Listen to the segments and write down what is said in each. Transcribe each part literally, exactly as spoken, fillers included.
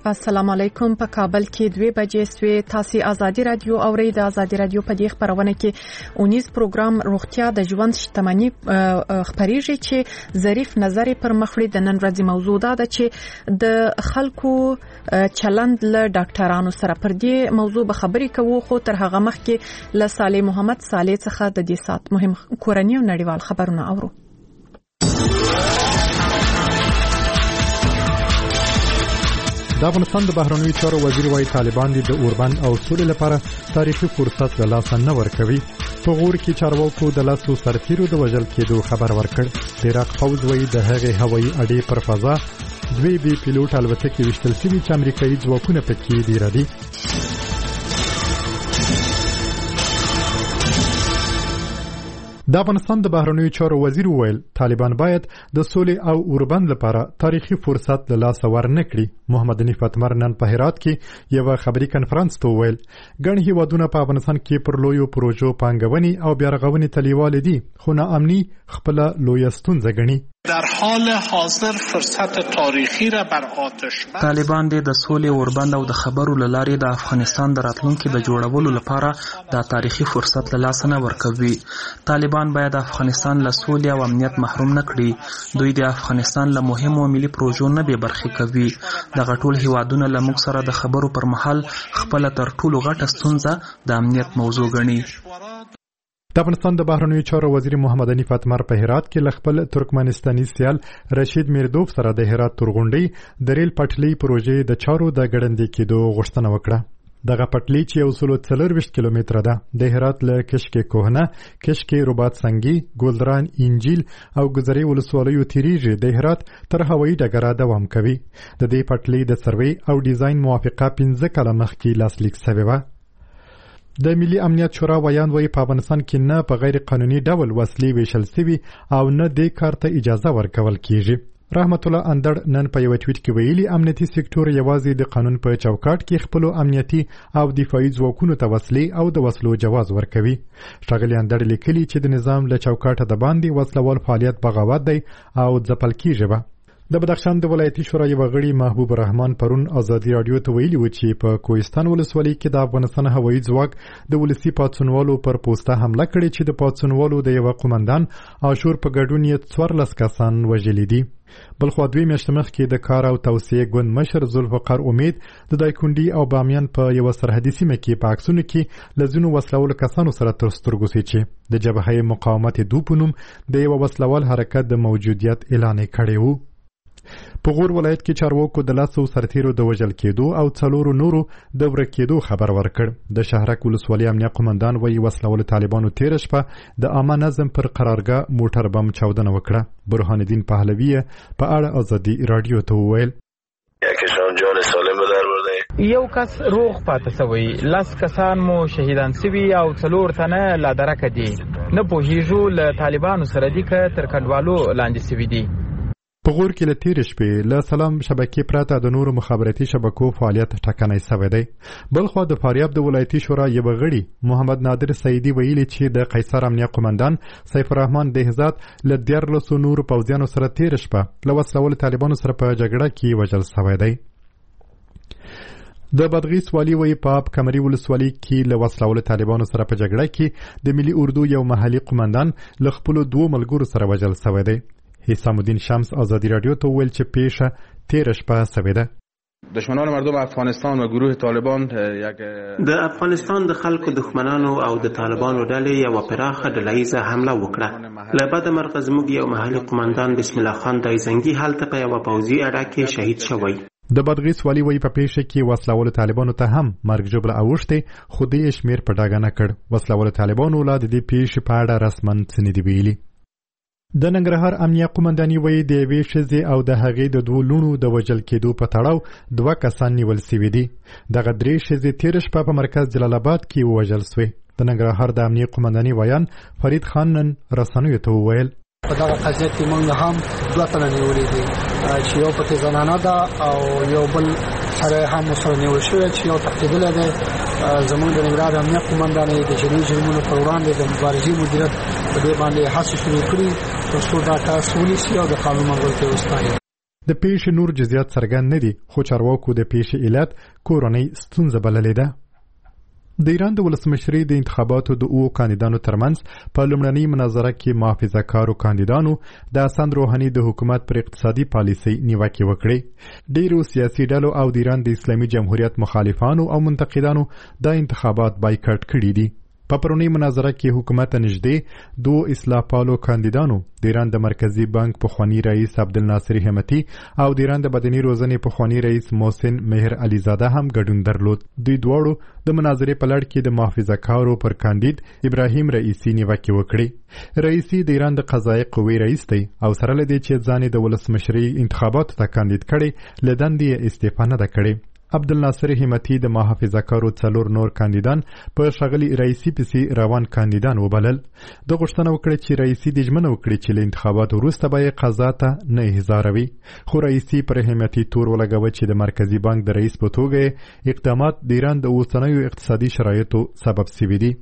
السلام علیکم. په کابل کې دوه بجې سوي. تاسو ازادي رادیو اورئ. د ازادي رادیو په دې خبرونه کې اونیز پروګرام روغتیا د ژوند شتمنۍ خبريږي چې ظریف نظر پر مخړې د نن ورځې موضوع ده چې د خلکو چلند له ډاکټرانو سره پر دې موضوع به خبرې کوو. خو تر هغه مخکې له صالح محمد صالح څخه د دې سات مهم کورنۍ او نړیوال خبرونه اورو. د افغانستان د بهرنیو چارو وزیر وايي طالبان د اوربند او سولې لپاره تاریخي فرصت له لاسه نه ورکوي. په غور کې چارواکو د لاسو سرتیرو د وژل کېدو خبر ورکړ. د عراق پوځ وايي د هغې هوایي اډې پر فضا دوی بي پیلوټ الوتکې وشتل شوي چې امریکایي ځواکونه پکې دي ردي. د افغانستان د بهرنیو چارو وزیر وویل طالبان باید د سولې او اوربند لپاره تاریخي فرصت له لاسه ورنکړي. محمد حنیف اتمر نن په هرات کې یو خبري کنفرانس ته وویل ګڼ هیوادونه په افغانستان کې پر لویو پروژو پانګونې او بیارغونې تلیواله دي خو ناامني خپل لویه ستونزه ګڼي. در حال حاضر فرصت تاریخی را بر آتش بس. طالبان د سولې اوربند او د خبرو لارې د افغانستان د راتلونکي د جوړولو لپاره د تاریخي فرصت له لاسه نه ورکوي. طالبان باید افغانستان له سولې او امنیت محروم نه کړي. دوی د افغانستان له مهمو ملي پروژو نه بې برخې کوي. دغه ټول هیوادونه له موږ سره د خبرو پر مهال خپل تر ټولو غټه ستونزه د امنیت موضوع ګڼي. د افغانستان د بهرنیو چارو وزیر محمد حنیف اتمر په هرات کې له خپل ترکمنستاني سیال رشید میردوف سره د هرات تورغونډۍ د ریل پټلۍ پروژې د چارو د ګړندې کېدو غوښتنه وکړه. دغه پټلۍ چې یو سل څلرویشت کیلومتره ده د هرات له کشک کوهنه، کشک رباط سنگي، ګلدران، انجیل او ګذري ولسوالیو تیریږي د هرات تر هوایي ډګره دوام کوي. د دې پټلۍ د سروې او ډیزاین موافقه پنځه کاله مخکې لاسلیک شوې وه. د ملي امنیت شورا ویان وایي په افغانستان کې نه په غیر قانوني ډول وسلې ویشل شوي او نه دې کار ته اجازه ورکول کیږي. رحمت الله اندړ نن په یو ټویټ کې ویلي امنیتي سکتور یوازې د قانون په چوکاټ کې خپل امنیتي او دفاعي ځواکونو ته وسلې او د وسلو جواز ورکوي. ښاغلي اندړ لیکلي چې د نظام له چوکاټه د باندې وسلوال فعالیت بغاوت دی او ځپل کیږي به. د بدخشان د ولایتي شورا یو غړي محبوب الرحمن پرون ازادي رادیو ته ویلي و چې په کوهستان ولسوالۍ کې د افغانستان هوایي ځواک د ولسی پاتسونوالو پر پوسټه حمله کړې چې د پاتسونوالو د یو قومندان عاشور په ګډون یې څوارلس کسان وژلي دي. بلخو دوی میاشتې مخکې د کار او توسعې ګوند مشر ذوالفقار امید د دایکنډي او بامیان په یو سرحدي سیمه کې په عکسونو کې له ځینو وسلوالو کسانو سره تر سترګو سي چې د جبهه مقاومت دو په نوم د یو وسلوال حرکت د موجودیت اعلان کړی و. په غور ولایت کې چارواکو د لاسو سرتیرو د وژل کېدو او څلورو نورو د ورک کېدو خبر ورکړ. د شهرک ولسوالۍ امنیه قومندان وایي وسلوال طالبانو تېره شپه د عامه نظم پر قرارګاه موټر بم چاودنه وکړه. برهان الدین پهلوي په اړه ازادي رادیو ته وویل یکیشان جان سالم به در برده. یو کس روغ پاتې شوی، لس کسان مو شهیدان شوي او څلور تنه لا درکه دي. نه پوهیږو له طالبانو سره دي که تر کنډوالو لاندې شوي دي. په غور کې له تېرې شپې له سلام شبکې پرته د نورو مخابراتي شبکو فعالیت ټکنی شوی دی. بلخوا د فاریاب د ولایتي شورا یو غړي محمد نادر سیدي ویلي چې د قیصر امنیه قومندان سیف الرحمن دهزاد له دیارلسو نورو پوځیانو سره تېره شپه له وسلوالو طالبانو سره په جګړه کې وژل شوی دی. د بادغیس والی وی په کمري ولسوالۍ کې له وسلوالو طالبانو سره په جګړه کې د ملي اردو یو محلي قومندان له خپلو دوو ملګرو سره وژل شوی دی. حسام الدین شمس ازادي رادیو ته ویل چې پیښه تېره شپه شوې ده. دشمنان مردم افغانستان و گروه طالبان یک د افغانستان د خلکو دښمنانو او د طالبانو ډلې یو پراخه ډلهیزه حمله وکړه. له بده مرغه زموږ یو محلي قومندان بسم الله خان دایزنګي هلته په یو پوځي اډه کې شهید شوی. د بادغیس والی وی په پیښه کې وسلوال طالبانو ته هم مرګ ژوبله اوښتې خو دې شمیر په ډاګه نه کړ. وسلوال طالبانو لا د دې پیښې په اړه رسماً څه نه دي ویلي. د ننګرهار امنیه قومنداني وایي د یوې ښځې او د هغې د دوو لوڼو د وژل کېدو په تړاو دوه کسان نیول سوي دي. دغه درې ښځې تېره شپه په مرکز جلال آباد کې ووژل سوې. د ننګرهار د امنیه قومنداني ویان فرید خان نن رسنیو ته وویل په دغه قضیه کې موږ هم دوه تنه نیولي دي چې یو پکې زنانه ده او یو بل سره هم سره نیول شوی چې یو تښتېدلی دی. زموږ د ننګرهار امنیه قومندانۍ د جنایي جرمونو پر وړاندې د مبارزې مدیریت په دې باندې هڅې شروع کړي تر څو دا کار ونیسي او د قانون منګولو ته وسپاري. د پیښې نور جزئیات څرګند نه دي، خو چارواکو د پیښې علت کورنۍ ستونزه بللې ده. د ایران د ولسمشرۍ د انتخاباتو د اوو کاندیدانو ترمنځ په لومړنۍ مناظره کې محافظه‌کارو کاندیدانو د حسن روحاني د حکومت پر اقتصادي پالیسۍ نیوکې وکړې. ډیرو سیاسي ډلو او د ایران د اسلامي جمهوریت مخالفانو او منتقدانو دا انتخابات بایکاټ کړي دي. په پرونی مناظره کې حکومت نږدې دوه اصلاح پالو کاندیدانو د ایران د مرکزی بانک پخوانی رئیس عبدالناصر همتی او د ایران د بدني روزنې پخوانی رئیس محسن مهر علیزاده هم ګډون درلود. دوی دواړو د مناظرې په لړ کې د محافظه‌کارو پر کاندید ابراهیم رئیسی نیوکې وکړې. رئیسی د ایران د قضایي قوې رئیس دی او سره لدی چې ځان د ولسمشرۍ انتخاباتو ته کاندید کړي لدندې استعفا نه ده کړې. عبدالناصر همتی د محافظه‌کارو څلور نور کاندیدان په شغلی رئیسی پسې روان کاندیدان وبلل. د غوښتنه وکړه چې رئیسی د ژمنه وکړي چې له انتخاباتو وروسته به قضا ته نه احضاروي، خو رئیسی پر همتی تور ولګوي چې د مرکزی بانک د رئیس په توګه اقدامات د ایران د اوسنیو اقتصادي شرایطو سبب شوي دي.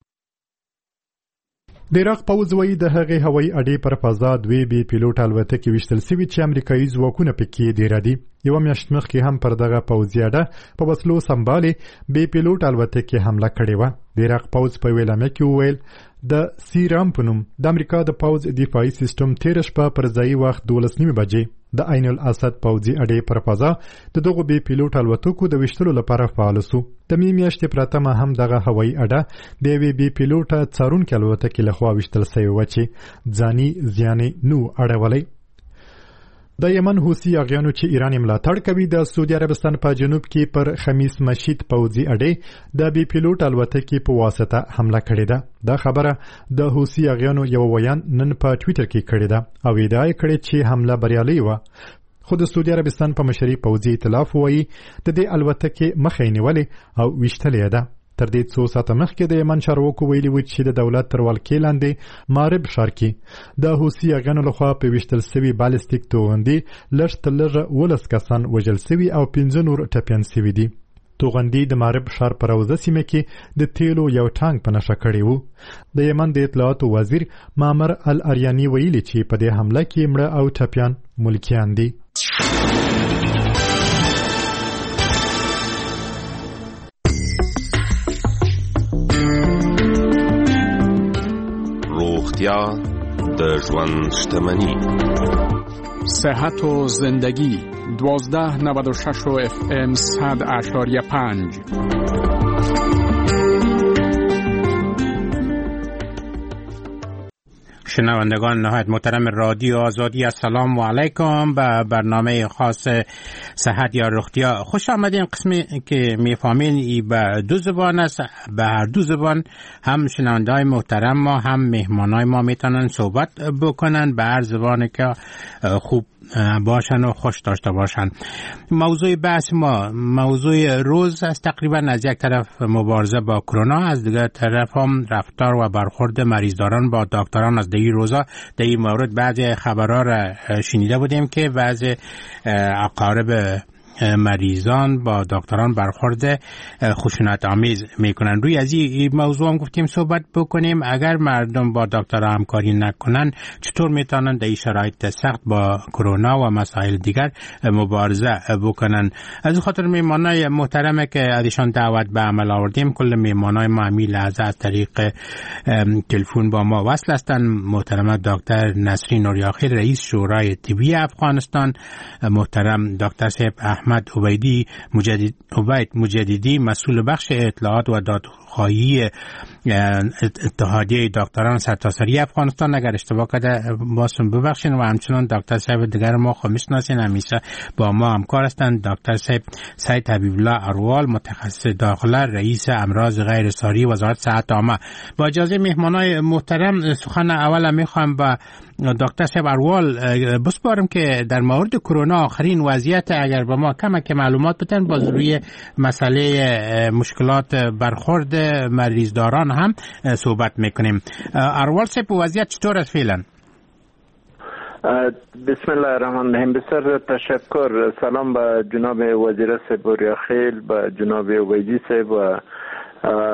د عراق پوځ وایي د هغې هوایي اډې پر فضا دوې بې پیلوټ الوتکې ویشتل سوي چې امریکایي ځواکونه پکې ډېر دي. یوه میاشت مخکې هم پر دغه پوځي اډه په وسلو سمبالې بې پیلوټ الوتکې حمله کړې وه. د عراق پوځ په یوه اعلامیه کې وویل د سیرام په نوم د امریکا د پوځ دفاعي سیستم تېره شپه پر ځایي وخت دولس نیمې بجې د عین الاسد پوځي اډې پر فضا د دغو بې پیلوټ الوتکو د ویشتلو لپاره فعال سو. د مې میاشتې پرته هم دغه هوایي اډه د یوې بې پیلوټه څارونکې الوتکې لخوا ویشتل سوې وه چې ځاني زیان یې نه و اړولی. د یمن حوثي اغیانو چې ایران ملاتړ کوي د سعودي عربستان په جنوب کې پر خمیس مشید پوځي اډې د بي پیلوټ الوتکې په واسطه حمله کړې ده. دا خبره د حوثي اغیانو یو ویان نن په ټوئیټر کې کړې ده او ادعا یې کړې چې حمله بریالۍ وه. خو د سعودي عربستان په مشرۍ پوځي ائتلاف وایي د دې الوتکې مخه یې نیولې او ویشتلې ده. تر دې څو ساعته مخکې د یمن چارواکو ویلي وو چې د دولت تر ولکې لاندې مارب ښار کې د حوثي اغیانو لخوا په ویشتل سوي بالستیک توغندي لږ تر لږه ولس کسان وژل سوي او پنځه نور ټپیان سوي دي. توغندي د مارب ښار په روضه سیمه کې د تیلو یو ټانک په نښه کړی وو. د یمن د اطلاعاتو وزیر مامر الاریانی ویلي چې په دې حمله کې مړه او ټپیان ملکیان دي. روغتیا د ژوند شتمني. صحت و زندگی دوازده نود و شش و اف ام صد اشاریه پنج. شنوندگان نهایت محترم رادیو آزادی، السلام و علیکم. به برنامه خاص صحت یا رختیا خوش آمدین. قسمی که میفهمین به دو زبان است، به هر دو زبان هم شنونده‌های محترم ما هم مهمانای ما میتونن صحبت بکنن به هر زبانی که خوب باشن و خوش داشته باشن. موضوع بحث ما موضوع روز است، تقریبا از یک طرف مبارزه با کرونا، از دیگر طرف هم رفتار و برخورد مریضداران با دکتران. از این روزا در این مورد بعضی خبرها را شنیده بودیم که بعضی اقارب مریضان با دکتران برخورد خشونت آمیز میکنن. روی از این موضوع هم گفتیم صحبت بکنیم. اگر مردم با دکتر همکاری نکنن چطور میتونن در این شرایط سخت با کرونا و مسائل دیگر مبارزه بکنن. از خاطر میمانای محترمه که ازشان دعوت به عمل آوردیم. کل میمانای ما همی لحظه از طریق تلفن با ما وصل هستند. محترم دکتر نسرین نوریاخیل رئیس شورای طبی افغانستان، محترم دکتر صاحب احمد عبیدی مجدد عبید مجددی مسئول بخش اطلاعات و دادخواهی اتحادیه دکتران سرتاسری افغانستان. اگر اشتباه کرده بازم ببخشین. و همچنان دکتر صاحب دیگر ما خو میشناسین، همیشه با ما همکار هستند. دکتر صاحب سید حبیب الله اروال متخصص داخله، رئیس امراض غیر ساری وزارت صحت عامه. با اجازه مهمانای محترم سخن اول میخوام با دکتر صاحب اروال بسپارم که در مورد کرونا آخرین وضعیت اگر با ما کم که معلومات بدن باز روی مسئله مشکلات برخورد مریضداران هم صحبت میکنیم. اروال صاحب وضعیت چطور است فعلا؟ بسم الله الرحمن الرحیم. بسیار تشکر. سلام به جناب وزیر صاحب نوریاخیل، به جناب عبیدی صاحب و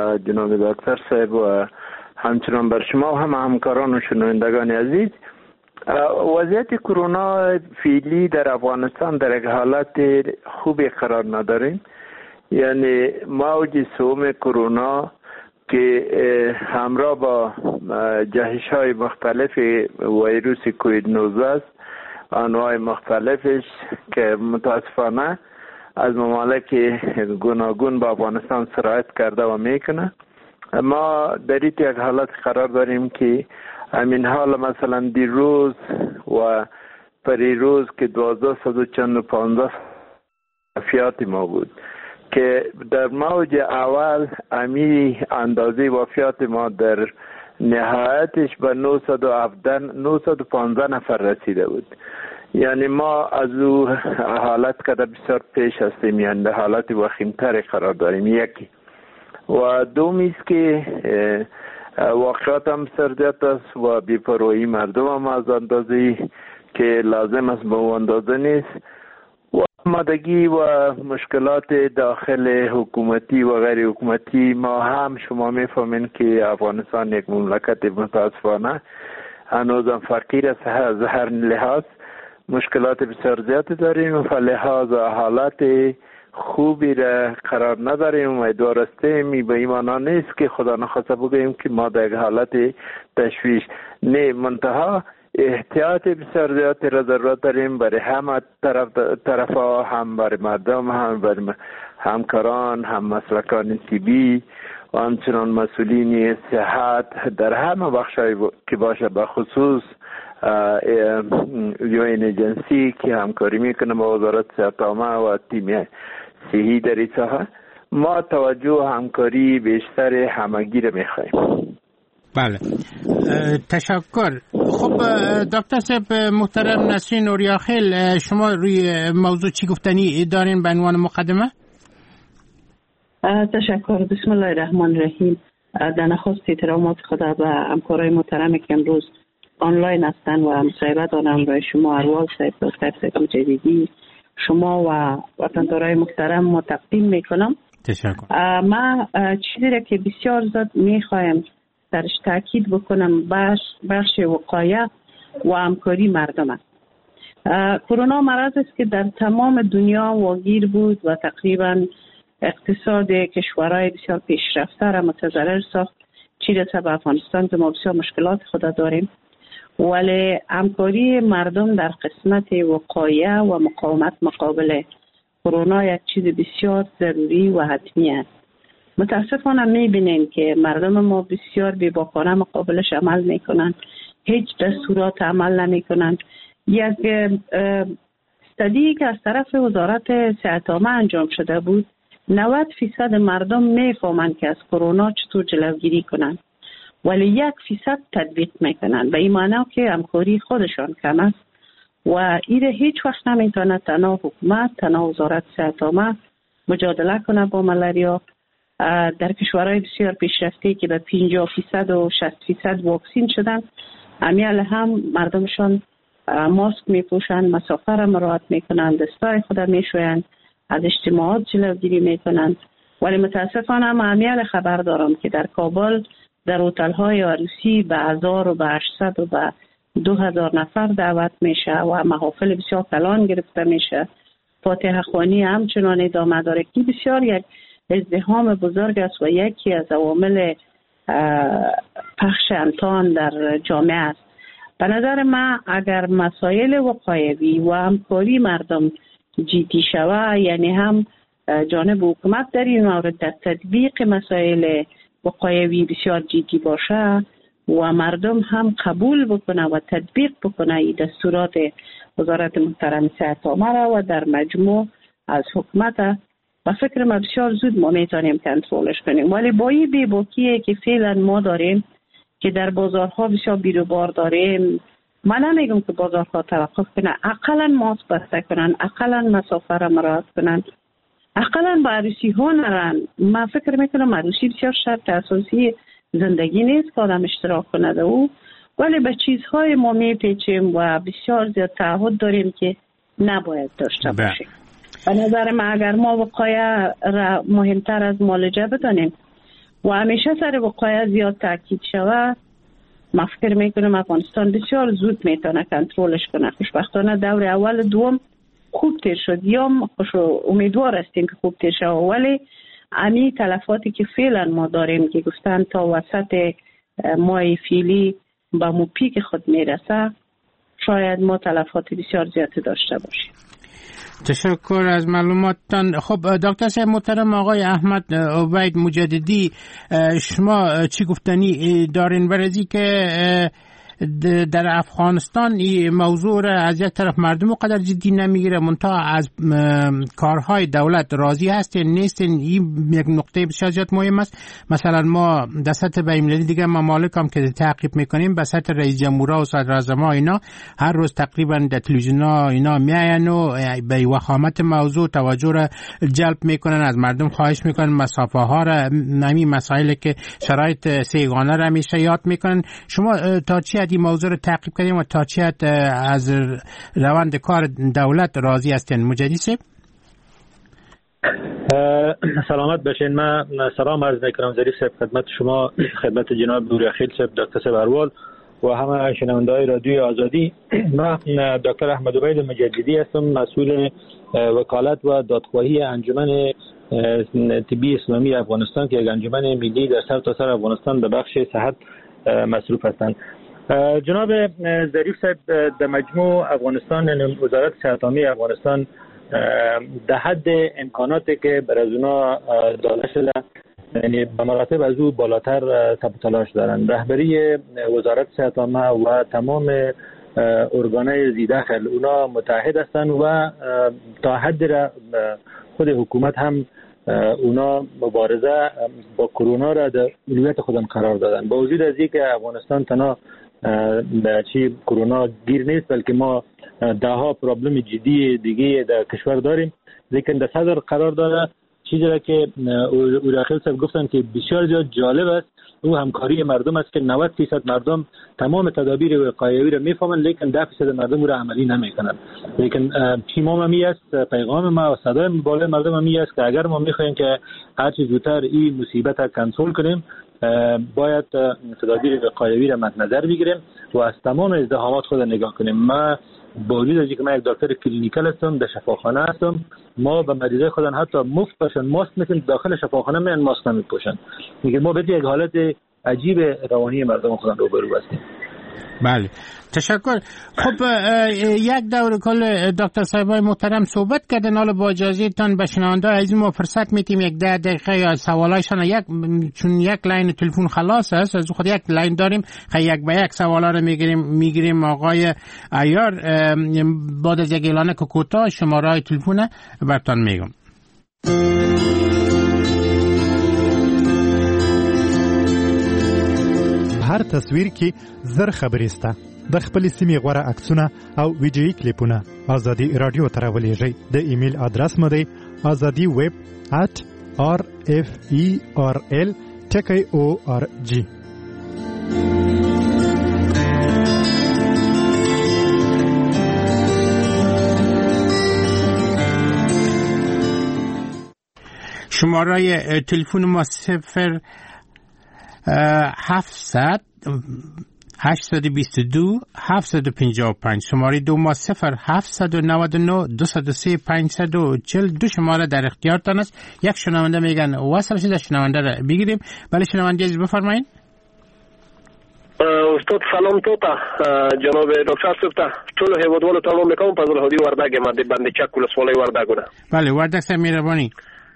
جناب دکتر صاحب و همچنان بر شما و هم همکاران و شنوندگان عزیز. وضعیت کرونا فعلی در افغانستان در یک حالت خوبی قرار نداریم. یعنی موج سوم کرونا که همراه با جهش های مختلف ویروس کووید نوزده است، انواع مختلفش که متاسفانه از ممالک گوناگون به افغانستان سرایت کرده و میکنه. ما در یک حالت قرار داریم که همین حال مثلا دیروز و پریروز که دوازده صد و چند و پانزده وفیات ما بود که در موج اول امی اندازه وفیات ما در نهایتش به نهصد و هفده نهصد و پانزده نفر رسیده بود. یعنی ما از او حالت که بسیار پیش هستیم، یعنی حالت وخیمتر قرار داریم. یکی و دومی است که واقعات هم سردیت است و بی‌پروایی مردم هم از اندازه که لازم است به اون اندازه نیست و آمادگی و مشکلات داخل حکومتی و غیر حکومتی. ما هم شما میفهمین که افغانستان یک مملکت متاسفانه هنوزم فقیر است، از هر لحاظ مشکلات بسیار زیادی داریم و لحاظ حالات خوبی را قرار نداریم. امیدوار هستیم به ایمانا نیست که خدا نخواسته بگوییم که ما در حالت تشویش نه، منتها احتیاط بسیار زیادی را ضرورت داریم برای همه طرف طرفا، هم برای مردم، هم برای همکاران، هم مسلکان طبی و همچنان مسئولین صحت در همه بخشای که باشه، به خصوص یوین جنسی که همکاری میکنه با وزارت صحت عامه و تیم صحی در این ساحه. ما توجه و همکاری بیشتر همگی را میخوایم. بله، تشکر. خب دکتر صاحب محترم نسرین اوریاخیل، شما روی موضوع چی گفتنی دارین به عنوان مقدمه؟ تشکر. بسم الله الرحمن الرحیم. در نخست احترامات خدا به همکارای محترمی که امروز آنلاین هستن و مصاحبه دارم برای شما اروال صاحب دکتر صاحب مجددی، شما و وطندارای محترم ما تقدیم میکنم. تشکر. ما چیزی را که بسیار زیاد میخوایم درش تاکید بکنم بخش بخش وقایه و همکاری مردم است. کرونا مرض است که در تمام دنیا واگیر بود و تقریبا اقتصاد کشورهای بسیار پیشرفته را متضرر ساخت. چی رسه به افغانستان که ما بسیار مشکلات خود داریم، ولی همکاری مردم در قسمت وقایه و مقاومت مقابل کرونا یک چیز بسیار ضروری و حتمی است. متاسفانه میبینیم که مردم ما بسیار بی‌باکانه مقابلش عمل میکنند، هیچ دستورات عمل نمیکنند. یک استادی که از طرف وزارت صحت عامه انجام شده بود، نود فیصد مردم میفهمند که از کرونا چطور جلوگیری کنند، ولی یک فیصد تطبیق میکنند. به این معنی که همکاری خودشان کم است و ایره هیچ وقت نمیتونه تنها حکومت، تنها وزارت صحت عامه مجادله کنه با ملاریا. در کشورهای بسیار پیشرفته که به پنجاه فیصد و شصت فیصد واکسین شدن، امیال هم مردمشان ماسک میپوشند، مسافه را مراعات میکنند، دستای خود میشویند، از اجتماعات جلوگیری میکنند. ولی متاسفانه هم امیال خبر دارم که در کابل در هتل‌های عروسی به هزار و به هشتصد و به دو هزار نفر دعوت میشه و محافل بسیار کلان گرفته میشه. فاتحه خوانی همچنان ادامه داره که بسیار یک ازدحام بزرگ است و یکی از عوامل پخش امتحان در جامعه است. به نظر من اگر مسائل وقایوی و همکاری مردم جدی شود، یعنی هم جانب حکومت در این مورد در تطبیق مسائل وقایوی بسیار جدی باشه و مردم هم قبول بکنه و تطبیق بکنه این دستورات وزارت محترم صحت عامه را و در مجموع از حکومت، و فکر ما بسیار زود ما میتونیم کنترلش کنیم. ولی با این بی‌باکیه که فعلا ما داریم که در بازارها بسیار بیروبار داریم، من نمیگم که بازارها توقف کنن، اقلا ماسک بسته کنن، اقلا مسافه را مراعات کنن، اقلا با عروسی ها نرن. من فکر میکنم عروسی بسیار شرط اساسی زندگی نیست که آدم اشتراک کنه در او، ولی به چیزهای ما میپیچیم و بسیار زیاد تعهد داریم که نباید داشته باشیم. به نظر من اگر ما وقایه را مهمتر از معالجه بدانیم و همیشه سر وقایه زیاد تاکید شود، ما فکر میکنم افغانستان بسیار زود میتونه کنترلش کنه. خوشبختانه دور اول دوم خوب تیر شد، یا خوش امیدوار هستیم که خوب تیر شد، ولی امی تلفاتی که فعلا ما داریم که گفتن تا وسط ماه فیلی با مو پیک خود میرسه، شاید ما تلفات بسیار زیادی داشته باشیم. تشکر از معلوماتتان. خب دکتر صاحب محترم آقای احمد عبید مجددی، شما چی گفتنی دارین برای که در افغانستان این موضوع را از یک طرف مردم قدر جدی نمیگیره، منتها از کارهای دولت راضی هستین نیستین؟ این یک نقطه بسیار زیاد مهم است. مثلا ما در سطح بین‌المللی دیگه ممالک هم که تعقیب میکنیم، به سطح رئیس جمهورها و صدر اعظم‌ها اینا هر روز تقریبا در تلویزیون‌ها اینا میاین و به وخامت موضوع توجه را جلب میکنن، از مردم خواهش میکنن مسافه ها را، نمی مسائلی که شرایط سیگانه را میشه یاد میکنن. شما تا چی این موضوع رو تعقیب کردیم و تا چی از روند کار دولت راضی هستین؟ مجددی صاحب سلامت باشین. من سلام عرض میکنم ظریف صاحب خدمت شما، خدمت جناب نوریخیل صاحب، دکتر صاحب اروال و همه شنونده‌های رادیوی آزادی. من دکتر احمد عبید مجددی هستم، مسئول وکالت و دادخواهی انجمن طبی اسلامی افغانستان که یک انجمن ملی در سر تا سر افغانستان به بخش صحت مصروف هستند. جناب ظریف صاحب، در مجموع افغانستان، وزارت صحت عامه افغانستان در حد امکاناتی که بر از اونا داده شده، یعنی به مراتب از او بالاتر تب تلاش دارند. رهبری وزارت صحت عامه و تمام ارگانهای زیداخل اونا متحد هستند و تا حد را خود حکومت هم اونا مبارزه با کرونا را در اولویت خودم قرار دادن. با وجود از اینکه افغانستان تنها چی کرونا گیر نیست، بلکه ما ده ها پرابلم جدی دیگه در کشور داریم، لیکن در صدر قرار داره چیزی را که اوراخیل صاحب گفتن که بسیار زیاد جالب است، او همکاری مردم است که نود درصد مردم تمام تدابیر وقایوی را میفهمند، لیکن ده درصد مردم او را عملی نمیکنند. لیکن پیغام می است، پیغام ما و صدای بالای مردم می است که اگر ما میخوایم که هر چه زودتر این مصیبت را کنترل کنیم، باید تدابیر وقایوی را مد نظر بگیریم و از تمام ازدحامات خود نگاه کنیم. ما با وجود از اینکه من یک دکتر کلینیکال هستم، در شفاخانه هستم، ما به مریضای خودن حتی مفت باشن ماسک میتونیم داخل شفاخانه میان ماسک نمیپوشن. میگه ما به یک حالت عجیب روانی مردم خودن روبرو هستیم. بله، تشکر. خب یک دور کل دکتر صاحبای محترم صحبت کردن، حالا با اجازه تان به شنونده از ما فرصت میتیم یک ده دقیقه یا سوالایشان، یک چون یک لاین تلفن خلاص است، از خود یک لاین داریم، خیلی یک به یک سوالا رو میگیریم میگیریم آقای عیار. بعد از یک اعلان کوتاه شماره تلفن براتون میگم. هر تصویر کې زر خبرې سته، د خپل سیمې غوړه عکسونه او ویډیویي کلیپونه ازادي رادیو ته راولېږئ. د ایمیل ادرس مو دی ازادي ویب at r f e r l ټکی او ار جی. شماره تلفن ما صفر هفتصد هشتصد و بیست و دو هفتصد و پنجاه و پنج، شماره دو ما صفر هفتصد و نود و نه دویست و سه پانصد و چهل. دو شماره در اختیارتان است. یک شنونده میگن وصل شده، شنونده را بگیریم. بله شنونده عزیز بفرمایید. استاد سلام تو تا جناب دکتر صاحب ته ټول هیوادوالو ته وړاندې کوم په زلهودي وردګ ما د باندې چک ولسوالۍ وردګونه. بله وردګ صاحب مهرباني.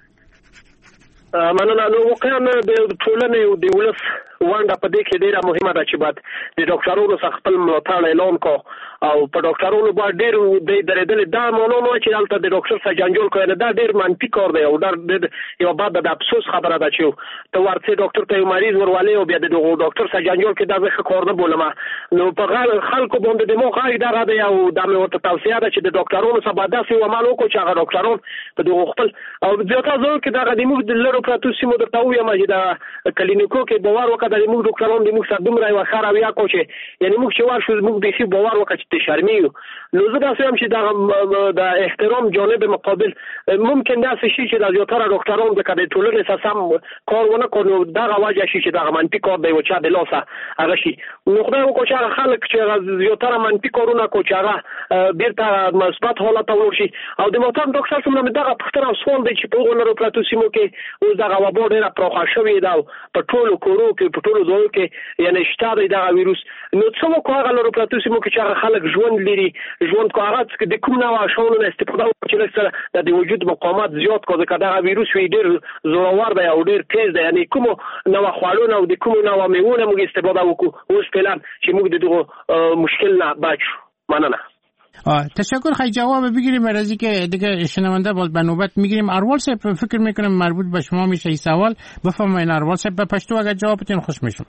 مننه. نو واقعا د ټولنې او د ولس ونډه په دې کې ډیره مهمه ده چې بعد د ډاکټرونو څخه خپل ملاتړ اعلان کو او په ډاکټرونو باندې ډیر د درېدل دا مونږ نو چې دلته د ډاکټر سره جنجال کوي، دا ډیر منفي کار دی او دا یو بعد د افسوس خبره ده چې ته ورته ډاکټر ته مریض ورولې او بیا د ډاکټر سره جنجال کې دا ځکه کار نه بولم. نو په خلکو باندې د مو غاړي دا غاډه او د مې ورته توصیه ده چې د ډاکټرونو سره باید داسې عمل وکړو چې هغه ډاکټرون په دغه خپل او زیاته ځو کې دا د موږ د لرو پراتو سیمو د تاوی ما چې دا کلینیکو کې باور وکړه د موږ ډاکټرون د موږ سره دومره یو خراب یا کوچه، یعنی موږ چې ورشو موږ به شي باور وکړو چې د شرمي نو زه دا سم چې دا د احترام جانب مقابل ممکن دا شي چې د زیاتره ډاکټرانو د کډې ټولنې سم کار ونه کوي دا راوځي شي چې دا منفي کار دی او چې د لاسه هغه شي نو خدای وکړي چې خلک چې زیاتره منفي کارونه کوي چې هغه بیرته مثبت حالت ورشي او د محترم ډاکټر څخه دا پوښتنه سوال دی چې په غونډو پلاتو سیمو کې اوس دا وبا ډیره پروخه شوې ده په ټولو کورو کې په ټولو ځایو کې یعنی شته دا وایروس نو څه وکړو هغه پلاتو سیمو کې چې خلک ژوند لري ژوند کوي چې د کوم نوع شاونو استفاده وکړي چې د وجود مقاومت زیات کوي چې دا وایروس وی ډیر زورور دی او ډیر تیز دی یعنی کوم نوع خوړونه او د کوم نوع میوونه موږ استفاده وکړو اوس فعلا چې موږ د دغه مشکل نه بچو مننه. تشکر. خیلی جواب بگیریم مرضی که دیگه شنونده باز به نوبت میگیریم. اروال صاحب فکر میکنم مربوط به شما میشه این سوال بفرمایید. اروال صاحب به پشتو اگر جواب بدین خوش میشم.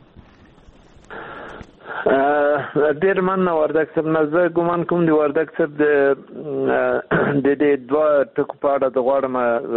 ډیر مننه وردګ صاحب نه زه ګومان کوم دی وردګ صاحب د د د دوه ټکو په اړه د غواړم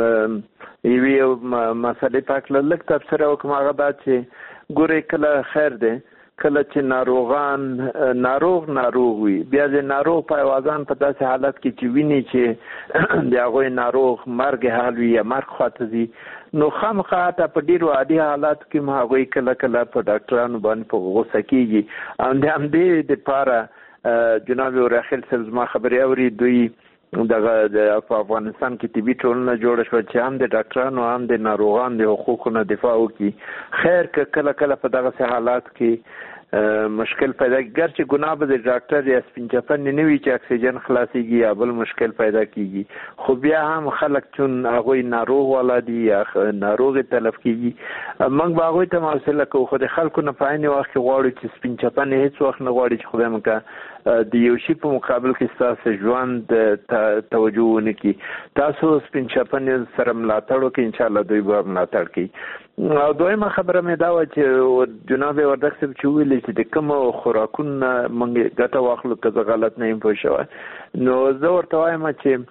یوې مسلې پاک لږ تفسیر وکم هغه دا چې ګورې کله خیر دی کله چې ناروغان ناروغ ناروغ وي بیا د ناروغ په اوازان په داسې حالت کې چې ویني چې د هغوی ناروغ مرګ حال وي یا مرګ خواته ځي نو خامخا ته په ډیرو عادي حالاتو کې هم هغوی کله کله په ډاکټرانو باندې په غوسه کېږي او د همدې دپاره جناب وراخیل صاحب زما خبرې اوري دوی دغه په افغانستان کې طبي ټولنه جوړه شوه چې هم د ډاکټرانو هم د ناروغانو د حقوقو نه دفاع وکړي. خیر که کله کله په دغسې حالات کې مشکل پیدا کېږي ګرچې ګناه به د ډاکټر یا سپین چپن نه وي چې اکسیجن خلاصېږي یا بل مشکل پیدا کېږي خو بیا هم خلک چون هغوی ناروغ والا دي یا ناروغې تلف کېږي موږ به هغوی ته حوصله کوو خو د خلکو نه په عین وخت کې غواړو چې سپین چپن هېڅ وخت نه غواړي چې خدای مکه د یو شي په مقابل کې ستاسو ژوند توجه ونه کړي تاسو سپین چپن سره ملاتړ وکړئ انشاءالله دوی به ملاتړ کوي. او دویمه خبره مې دا وه چې جناب وردګ صاحب چې ویلې چې د کومو خوراکونو موږ ګټه واخلو که زه غلط نه یم پوه شوی نو زه ورته وایم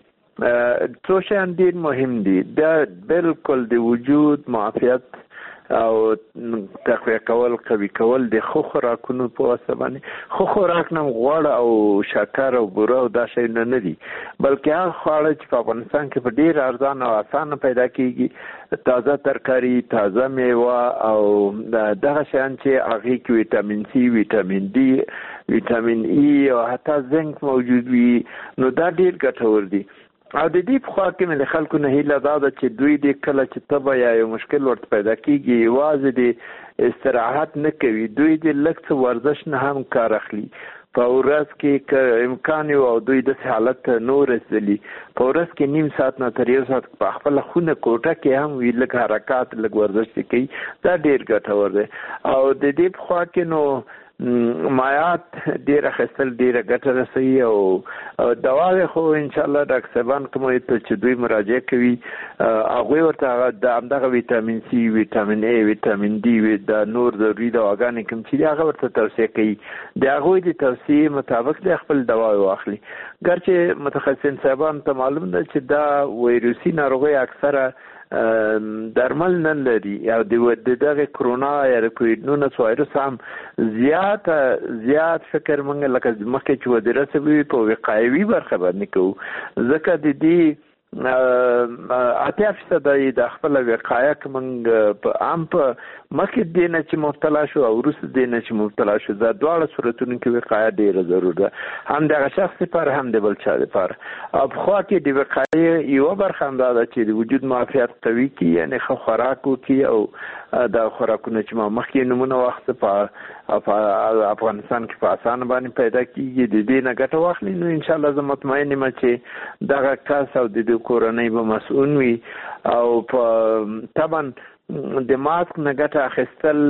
چې څو شیان ډېر مهم دي دا بالکل د وجود معافیت او تقویه کول قوي کول د خو خوراکونو په واسطه باندې خو خوراک نه غوړ او شکر او بوره او دا شیونه نه دي بلکې هغه خواړه چې په افغانستان کې په ډېر ارزان او اسانه پیدا کېږي تازه ترکاري تازه میوه او دغه شیان چې هغې کې ویټامین سی ویټامین ډي ویټامین ای او حتی زنک موجود وي نو دا ډېر ګټور دي. او د دې په خوا کې مې د خلکو نه هیله دا ده چې دوی دې کله چې تبه یا یو مشکل ورته پیدا کېږي یوازې د استراحت نه کوي دوی دې لږ څه ورزش نه هم کار اخلي په ورځ کې که امکان او دوی داسې حالت ته نه ورسېدلي په ورځ کې نیم ساعت نه تر یو ساعت په خپله خونه کوټه کې هم وي لږ حرکات لږ ورزش چې کوي دا ډېر ګټور دی. او د دې په خوا کې نو مایات ډیر اخیستل ډیره ګټه رسوي او دواوې خو انشاءالله ډاکټر صاحبان کومې ته چې دوی مراجعه کوي هغوی ورته د همدغه ویټامین سی ویټامین ای ویټامین ډي د نور ضروري دواګانې کوم چې دي هغه ورته توصیه کوي د هغوی د توصیې مطابق د خپل دواوې واخلي ګرچې متخصصین صاحبان ته معلوم ده چې دا ویروسي ناروغۍ اکثره درمل نه لري او د دغه کرونا یا د کوویډ نولس وایرس هم زیات زیات فکر موږ لکه مخکې چې ودرې سوي په وقایوي برخه باندې کوو ځکه د دې اتیا فیصد د خپل وقایه که موږ عام په مخکې دې نه چې مبتلا شو او وروسته دې نه چې مبتلا شو دا دواړه صورتونو کې وقایه ډېره ضرور ده هم د هغه شخص لپاره هم د بل چا لپاره. او پخوا کې د وقایې یوه برخه هم دا ده چې د وجود معافیت قوي کړي یعنې ښه خوراک وکړي او دا خوراکونه چې ما مخکې نومونه واخیسته په افغانستان کې په اسانه باندې پیدا کېږي د دې نه ګټه واخلي نو انشاءالله زه مطمئن یم چې دغه کس او د کورنۍ به مسؤول وي او په طبعا د ماسک نه ګټه اخیستل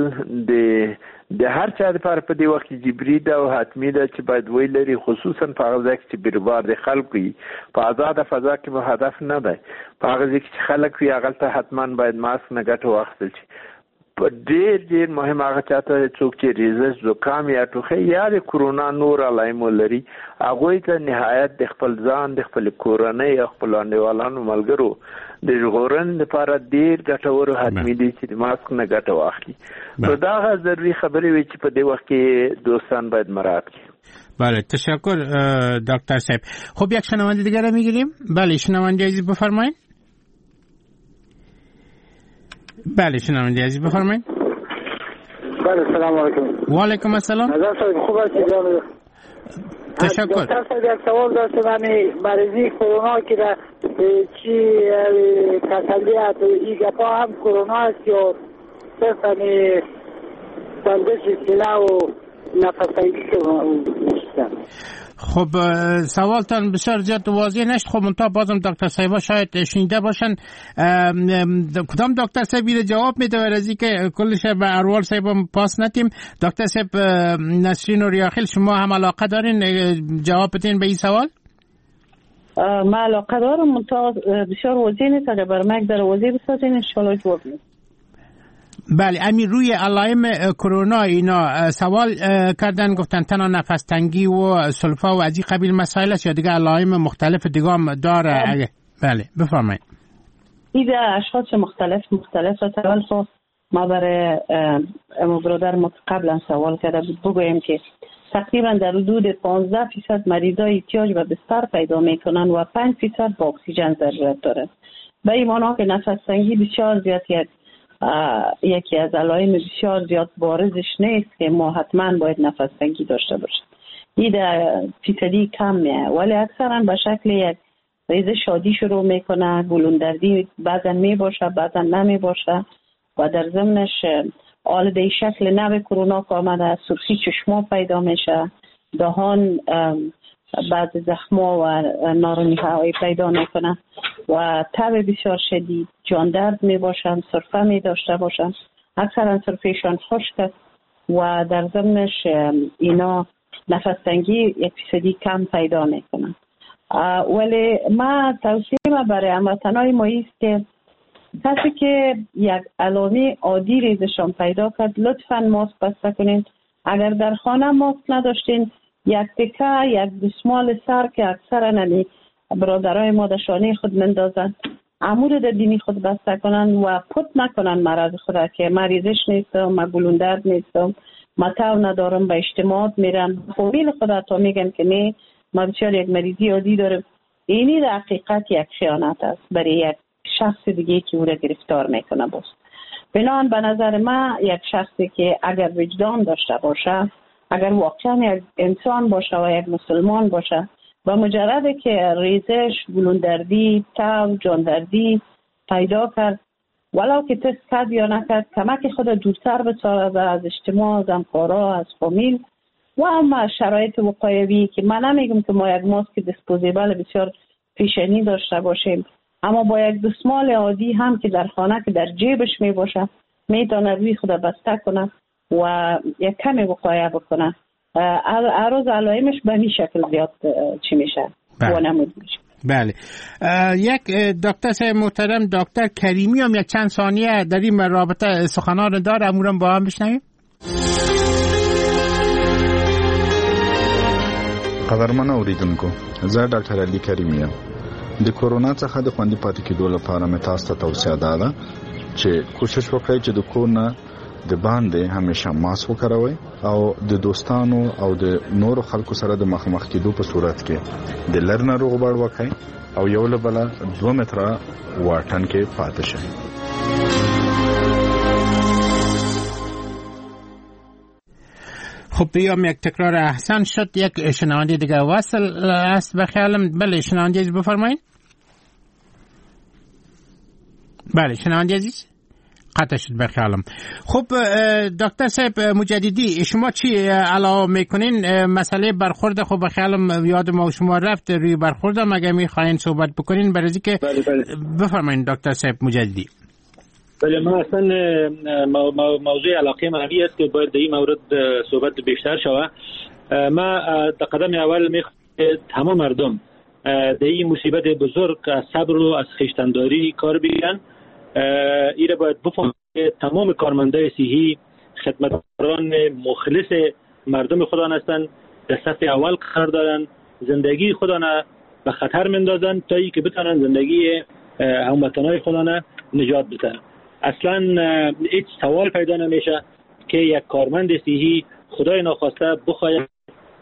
د د هر چا لپاره په دې وخت کې جبري ده او حتمي ده چې باید وی لري خصوصا په هغه ځای کې چې بیروبار د خلکو وي په آزاده فضا کې به هدف نه دی په هغه ځای کې چې خلک وي هغلته حتما باید ماسک نه ګټه واخیستل شي. په ډېر ډېر مهم هغه چاته څوک چې ریزش زکام یا ټوخی یا د کرونا نور علایمو لري هغوی ته نهایت د خپل ځان د خپل کورنۍ او خپلو انډیوالانو ملګرو د ژغورنې لپاره ډېر ګټور حتمي دي چې د ماسک نه ګټه واخلي. نو دا هغه ضروري خبرې وي چې په دې وخت کې دوستان باید مراعات کړي. بله تشکر دکتر صاحب. خب یک شنونده دیگر رو میگیریم. بله شنونده عزیز بفرمایید. بله شنونده عزیز بفرمایید. بله سلام علیکم. و علیکم السلام. نظر صاحب خوب هستید؟ تشکر. دکتر صاحب یک سوال داشتم، یعنی مریضی کرونا که در چی تسلیت این گپا هم کرونا است یا صرف یعنی بندش سینه و نفس‌تنگی کرونا؟ خب سوالتان بسیار زیاد واضح نشد. خب منتها بازم دکتر صاحبا شاید شنیده باشن. کدام دکتر صاحبی جواب میده از اینکه کلش به اروال صاحب پاس نتیم. دکتر صاحب نسرین و ریاخیل شما هم علاقه دارین جواب بدین به این سوال؟ ما علاقه دارم منتها بسیار واضح نیست. اگر برمک در واضح بسازین انشاءالله جواب میده. بله امیر روی علائم کرونا اینا سوال کردن، گفتن تنها نفس تنگی و سلفا و از این قبیل مسائل است یا دیگه علائم مختلف دیگه هم داره؟ اگه بله بفرمایید. این اشخاص مختلف مختلف اول خب ما برای امو برادر ما قبلا سوال کرده بود بگویم که تقریبا در حدود پانزده درصد مریضای احتیاج به بستر پیدا میکنن و پنج درصد با اکسیژن ضرورت دارن. به این معنی که نفس تنگی بسیار زیاد یکی از علائم بسیار زیاد بارزش نیست که ما حتما باید نفس تنگی داشته باشیم. این در فیصدی کمه، ولی اکثرا به شکل یک ریزش شادی شروع میکنه، گلوندردی بعضا می باشه بعضا نمی باشه و در ضمنش آلوده شکل نو کرونا که آمده، سرخی چشما پیدا میشه، دهان بعد زخما و نارونی هایی پیدا میکنه و تب بسیار شدید، جان درد می باشن، سرفه می داشته باشن، اکثرا سرفهشان خشک است و در ضمنش اینا نفس تنگی یک فیصدی کم پیدا میکنن. ولی ما توصیه برای هموطنای ما است که کسی که یک علامه عادی ریزشان پیدا کرد لطفاً ماسک بسته کنین. اگر در خانه ماسک نداشتین یک تکه یک دستمال سر که اکثرا نمی برادرای ما در شانه خود مندازن عمود در دینی خود بسته کنن و پت نکنن مرض خود که مریضش نیستم، ما گلوندرد نیستم، ما تاو ندارم، به اجتماعات میرم، فامیل خود تا میگن که نه ما بسیار یک مریضی عادی دارم. اینی در حقیقت یک خیانت است برای یک شخص دیگه که او را گرفتار میکنه. باز بنابراین به نظر من یک شخصی که اگر وجدان داشته باشه، اگر واقعا یک انسان باشه و یک مسلمان باشه و مجرد که ریزش، گلوندردی، تب، جاندردی پیدا کرد ولو که تست کرد یا نکرد کمک خود دورتر بسازه از اجتماع، از همکارا، از فامیل و اما شرایط وقایوی که من نمیگم که ما یک ماسک دیسپوزیبل بسیار پیشنی داشته باشیم، اما با یک دستمال عادی هم که در خانه که در جیبش می باشه میتونه روی خود بسته کنه و یک کمی وقایه بکنه. عروض علائمش به این شکل زیاد چی میشه وانمود میشه. بله یک دکتر صاحب محترم دکتر کریمی هم یک چند ثانیه در این رابطه سخنان داره، امورم با هم بشنویم. قدرمن اوریدونکو، زه ډاکټر علي کریمی یم. د کورونا څخه د خوندي پاتې کېدو لپاره مې تاسو ته توصیه ده چې کوشش وکړئ چې د کور نه د باندې همیشه ماسک وکاروئ او د دوستانو او د نورو خلکو سره د مخامخ کېدو په صورت کې د لر نه روغبړ وکړئ او یو له بله دوه متره واټن کې پاتې شئ. خب بیام یک تکرار احسن شد. یک شنونده دیگه وصل است به خیالم. بله شنونده عزیز بفرمایید. بله شنونده عزیز قطع شد به خیالم. خب دکتر صاحب مجددی شما چی علاوه میکنین؟ مسئله برخورد خب به خیالم یاد ما و شما رفت روی برخورد هم اگر میخواین صحبت بکنین برای که بله بله. بفرمایید دکتر صاحب مجددی. بله ما اصلا موضوع علاقه من است که باید در این مورد صحبت بیشتر شود. ما در قدم اول میخوایم تمام مردم در این مصیبت بزرگ از صبر و از خویشتنداری کار بگیرن. ایره باید بفهمید تمام کارمندای صحی خدمتگاران مخلص مردم خودان هستند، در صف اول قرار دارن، زندگی خودان به خطر مندازن تا ای که بتونن زندگی هموطنای خودان نجات بدن. اصلا هیچ سوال پیدا نمیشه که یک کارمند صحی خدای ناخواسته بخواهد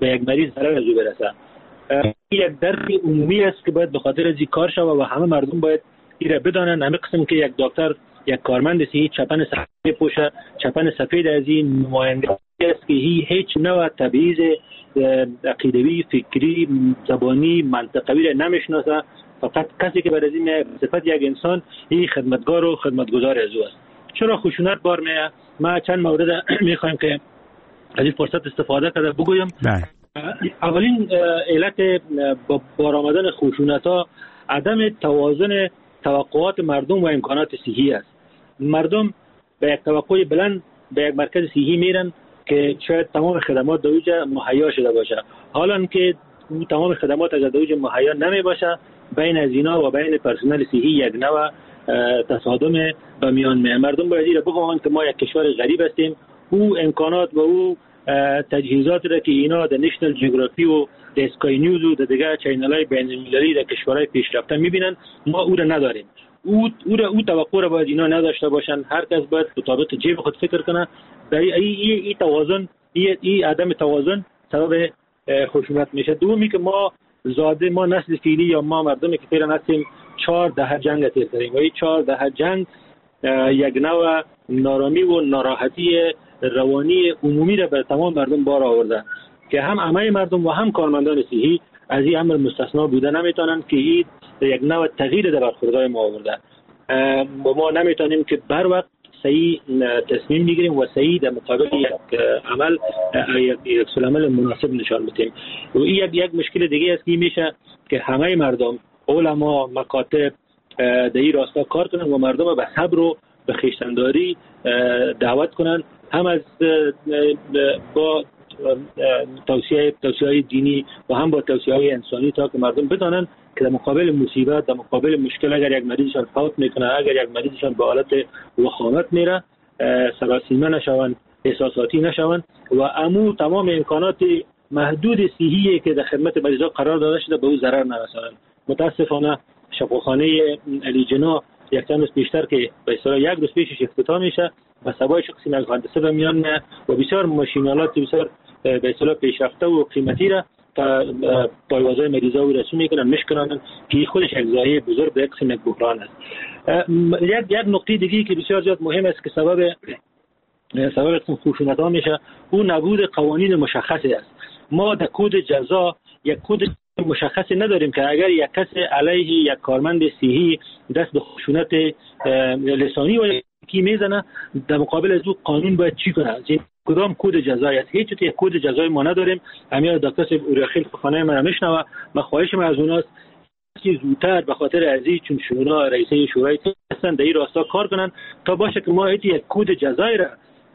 به یک مریض ضرر از او برسه. یک درد عمومی است که باید به خاطر از این کار شود و همه مردم باید این را بدانن. همه قسم که یک دکتر یک کارمند صحی چپن سفید پوشه، چپن سفید از این نماینده است که هیچ نوع تبعیض عقیدوی، فکری، زبانی، منطقوی را نمیشناسه. فقط کسی که بر از این صفت یک انسان این خدمتگار و خدمتگزار از او است. چرا خشونت بار میه؟ ما چند مورد میخوایم که از این فرصت استفاده کرده بگویم. اولین علت بار آمدن خشونت ها عدم توازن توقعات مردم و امکانات صحی است. مردم به یک توقع بلند به یک مرکز صحی میرن که شاید تمام خدمات در اونجا مهیا شده باشه، حالا که تمام خدمات از اونجا مهیا نمی باشه، بین از اینا و بین پرسنل صحی یک نوع تصادم به میان میاد. مردم باید این را بفهمن که ما یک کشور غریب هستیم. او امکانات و او تجهیزات را که اینا در نشنل جیوگرافی و در اسکای نیوز و در دیگر چینل‌های بین‌المللی در کشورهای پیشرفته میبینن، ما او را نداریم. او او را او توقع را باید اینا نداشته باشن. هر کس باید مطابق جیب خود فکر کنه. در این این توازن این این عدم توازن سبب خشونت میشه. دومی که ما زاده ما نسل فیلی یا ما مردمی که فعلا هستیم چهار دهه جنگ تیر کردیم و این چهار دهه جنگ یک نوع نارامی و ناراحتی روانی عمومی را بر تمام مردم بار آورده که هم عامه مردم و هم کارمندان صحی از این امر مستثنا بوده نمیتونن که این یک نوع تغییر در برخوردهای ما آورده. ما نمیتونیم که بر وقت صحیح تصمیم میگیریم و صحیح در مقابل یک عمل یک سلامل مناسب نشان بدیم. و این یک یک مشکل دیگه است که میشه که همه مردم، علما، مکاتب در این راستا کار کنن و مردم به صبر و به خویشتنداری دعوت کنن، هم از با توصیه توصیه دینی و هم با توصیه انسانی، تا که مردم بدانن که در مقابل مصیبت، در مقابل مشکل، اگر یک مریضشان فوت میکنه، اگر یک مریضشان به حالت وخامت میره، سراسیمه نشون، احساساتی نشون و امو تمام امکانات محدود صحیی که در خدمت مریضا قرار داده شده به او ضرر نرسانند. متاسفانه شفاخانه علی جنا یک چند روز پیشتر که به اصطلاح یک روز پیشش افتتاح میشه و سوای شخصی مهندسه به میان و بسیار ماشینالات بسیار به اصطلاح پیشرفته و قیمتی را تا پایوازهای مریضا و رسون میکنن میشکنن که خودش یک ضایعه بزرگ به قسم یک بحران است. یک یک نکته دیگه که بسیار زیاد مهم است که سبب سبب قسم خشونت ها میشه، اون نبود قوانین مشخصی است. ما در کد جزا یک کد مشخصی نداریم که اگر یک کس علیه یک کارمند صحی دست به خشونت لسانی و کی میزنه، در مقابل از او قانون باید چی کنه؟ کدام کد جزایی است؟ هیچ یک کد جزایی ما نداریم. امیر دکتر اوریاخیل خانه من میشنوه، من خواهش من از اوناست که زودتر به خاطر ازی چون شورا رئیسه شورای هستن در این راستا کار کنن تا باشه که ما هیچ یک کد جزایی را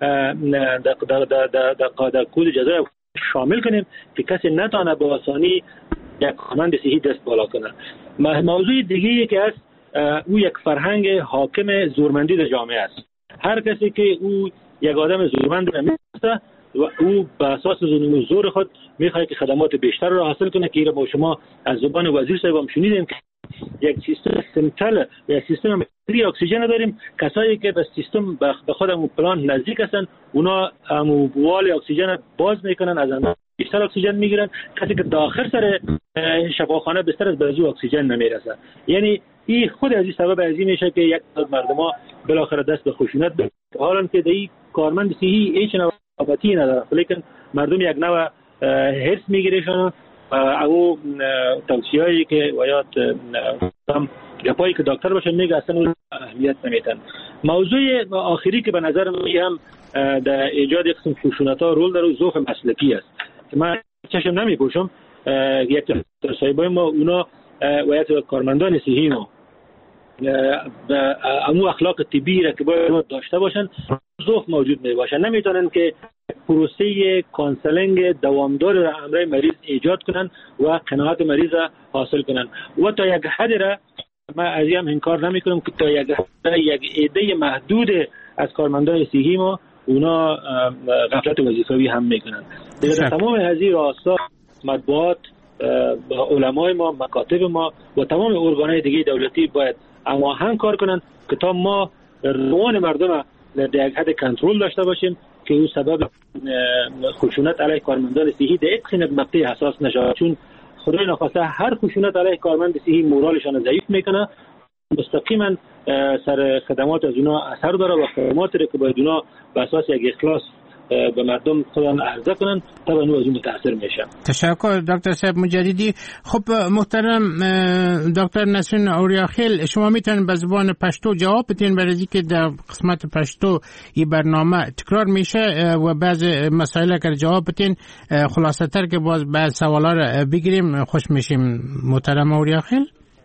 در در در در در کد جزایی شامل کنیم که کسی نتونه به آسانی یک کارمند صحی دست بالا کنه. موضوع دیگه که است او یک فرهنگ حاکم زورمندی در جامعه است. هر کسی که او یک آدم زورمند نمی‌باشد و او به اساس ظلم و زور خود میخواد که خدمات بیشتر را حاصل کنه که ما شما از زبان وزیر صاحب هم شنیدیم که یک سیستم سنترال یا سیستم ملی اکسیژن داریم. کسایی که به سیستم به خودمون پلان نزدیک هستن اونا اموال اکسیژن باز میکنن، از اون بیشتر اکسیژن میگیرن. کسی که داخل سر شفاخانه بستر از بازو اکسیژن نمیرسه. یعنی این خود از این سبب از این میشه که یک مردم بالاخره دست به خشونت بگیرن، حالا که دی کارمند صحی هیچ نوع رقابتی نداره، لیکن مردم یک نوع هرس میگیرشون او توصیه‌ای که ویات گپایی که دکتر باشه میگه اصلا اهمیت نمیدن. موضوع آخری که به نظر من هم در ایجاد یک قسم خشونت‌ها رول داره ذوق مسلکی است که من چشم نمیپوشم. یک صاحبای ما اونا ویات کارمندان صحی ما امو اخلاق طبی را که باید داشته باشن ذوق موجود می باشن، نمیتونن که پروسه کانسلینگ دوامدار را امرای مریض ایجاد کنن و قناعت مریض را حاصل کنن و تا یک حد را من از این انکار نمی کنم که تا یک یک عده محدود از کارمندان صحی ما اونا غفلت وظیفوی هم میکنن. در تمام هذه راستا مطبوعات، علمای ما، مکاتب ما و تمام ارگانهای دیگه دولتی باید هماهنگ کار کنن که تا ما روان مردم در یک حد کنترل داشته باشیم که او سبب خشونت علیه کارمندان صحی در یک مقطع حساس نشود، چون خدای نخواسته هر خشونت علیه کارمند صحی مورالشان ضعیف میکنه، مستقیما سر خدمات از اونا اثر داره و خدماتی که باید اونا به اساس یک اخلاص به مردم خودن عرضه کنن طبعا او از اون متاثر میشن. تشکر دکتر صاحب مجددی. خب محترم دکتر نسرین اوریاخیل، شما میتونید به زبان پشتو جواب بدین برای اینکه در قسمت پشتو این برنامه تکرار میشه و بعض مسائل که جواب بدین خلاصه تر که باز بعض سوالا رو بگیریم خوش میشیم. محترم اوریاخیل.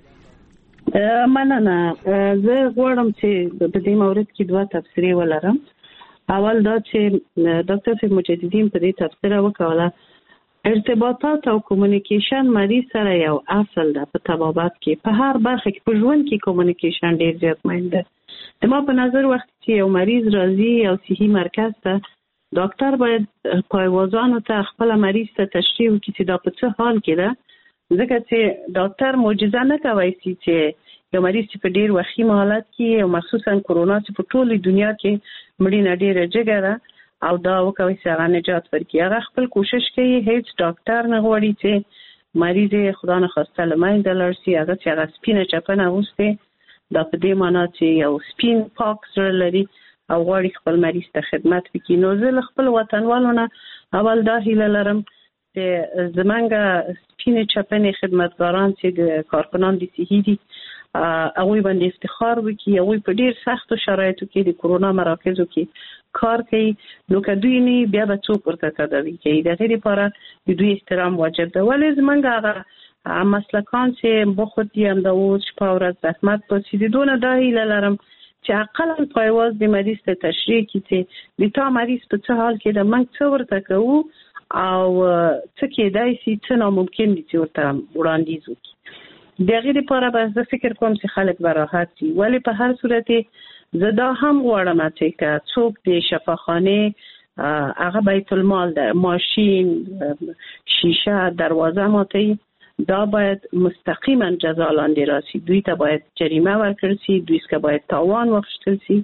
مننه. زه غواړم چې په دې مورد کې دوه تفسیري ولرم. اول دا چې ډاکټر صاحب مجددین په دې تفسیر وکړه ارتباطات او کومونیکیشن مریض سره یو اصل ده په طبابت کې، په هر برخه کې په ژوند کې کومونیکیشن ډیر زیات مهم ده. د ما په نظر وخت چې یو مریض راځي او صحي مرکز ته، ډاکټر باید پایوازانو ته خپل مریض ته تشریح وکړي چې دا په څه حال کې ده، ځکه چې ډاکټر معجزه نه کوي چې یو مریض چې په ډیر وخیم حالت کې او مخصوصا کرونا چې په ټوله دنیا کې مړینه ډیره جګه ده او دا وکوي چې هغه نجات ورکړي. هغه خپل کوشش کوي، هیڅ ډاکټر نه غواړي چې مریض خدا نه خواسته له منځه لاړ شي. هغه چې هغه سپینه چپنه اغوستې، دا په دې معنا چې یو سپین پاک زړه لري او غواړي خپل مریض ته خدمت وکړي. نو زه له خپل وطنوالو نه اول دا هیله لرم چې زمونږ سپینې چپنې خدمتګاران چې د کارکنان د صحي دي هغوی باندې افتخار وکړي. هغوی په ډیر سختو شرایطو کې د کرونا مراکزو کې کار کوي، نو که دوی نه بیا به څوک ورته تداوي کوي. د هغې لپاره د دوی احترام واجب ده. ولې زمونږ هغه مسلکان چې بخود دي همدا اوس شپه ورځ زحمت باسي، د دونه دا هیله لرم چې اقلا پایواز د مریض ته تشریح کړي چې د تا مریض په څه حال کې ده، موږ څه ورته کوو او څه کېدای شي، څه ناممکن دي چې ورته وړاندیز وکړي. د هغې لپاره به زه فکر کوم چې خلک به راحت شي. ولې په هر صورت زه دا هم غواړم چې که څوک د شفاخانې هغه بیت المال ده، ماشین، شیشه، دروازه ماتوي، دا باید مستقیما جزا لاندې راسي. دوی ته باید جریمه ورکړل شي، دوی څخه باید تاوان واخیستل شي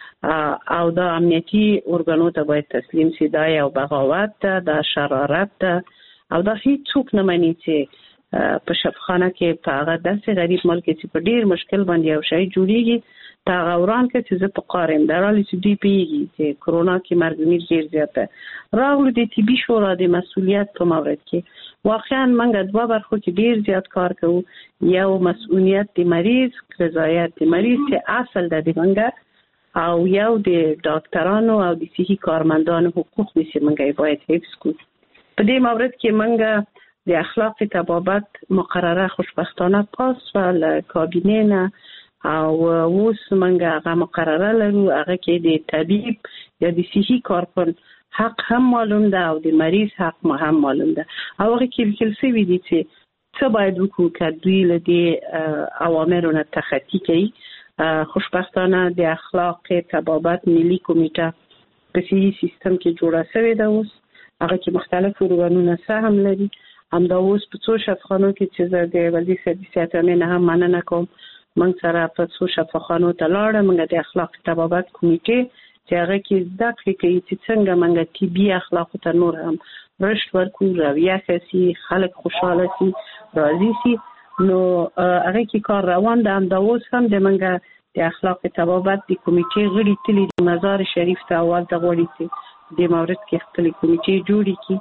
او دا امنیتي ارګانو ته باید تسلیم شي. دا یو بغاوت ده، دا شرارت ده او دا هیڅ څوک نه مني چې په شفاخانه کې په هغه داسې غریب ملک چې په ډیر مشکل باندې یو شی جوړیږي تا هغه وران کړي چې زه په قار یم. در حالی چې دوی پوهېږي چې کرونا کې مرګ میر ډېر زیات ده. راغلو د طبي شورا د مسؤلیت په مورد کې واقعا موږ دوه برخو کې ډېر زیات کار کوو. یو مسؤلیت د مریض، رضایت د مریض چې اصل ده د موږ، او یو د ډاکټرانو او د صحي کارمندانو حقوق دي چې موږ باید حفظ کړو. په دې مورد کې موږ د اخلاق طبابت مقرره خوشبختانه پاس و له کابینې نه او اوس موږ هغه مقرره لرو. هغه کې د طبیب یا د صحي کارکن حق هم معلوم ده او د مریض حق هم معلوم ده او هغه کې لیکل شوي دي چې څه باید وکړو که دوی له دې اوامرو نه تخطي کوي. خوشبختانه د اخلاق طبابت ملي کمیټه په صحي سیستم کې جوړه شوې ده. اوس هغه کې مختلف ارګانونه سهم لري. همدا اوس په څو شفاخانو کې چې زه د وزیر صاحب صحت نه هم مننه کوم، موږ سره په څو شفاخانو ته لاړم. موږ د اخلاق طبابت کمیټې چې هغه کې زده کړې کوي چې څنګه موږ طبي اخلاقو ته نور هم رشد ورکړو، رویه ښه شي، خلک خوشحاله شي، راضي شي. نو هغه کې کار روان ده. همدا اوس هم د موږ د اخلاق طبابت د کمیټې غړي تللي د مزار شریف ته اول ته غواړي چې د مورد کې خپلې کمیټې جوړې کړي.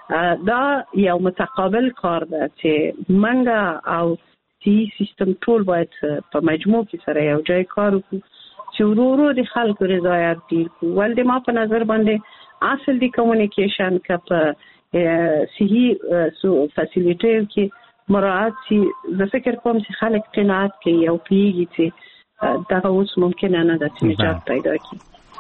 دا یو متقابل کار ده چې موږ او صحي سیستم ټول باید په مجموع کې سره یو ځای کار وکړو چې ورو ورو د خلکو رضایت ډیر کړو. ولې ما په نظر باندې اصل د کمیونیکیشن که په صحي فسیلیټیو کې مراعات شي، زه فکر کوم چې خلک قناعت کوي او پوهېږي چې دغه اوس ممکنه نه ده چې نجات پیدا کړي.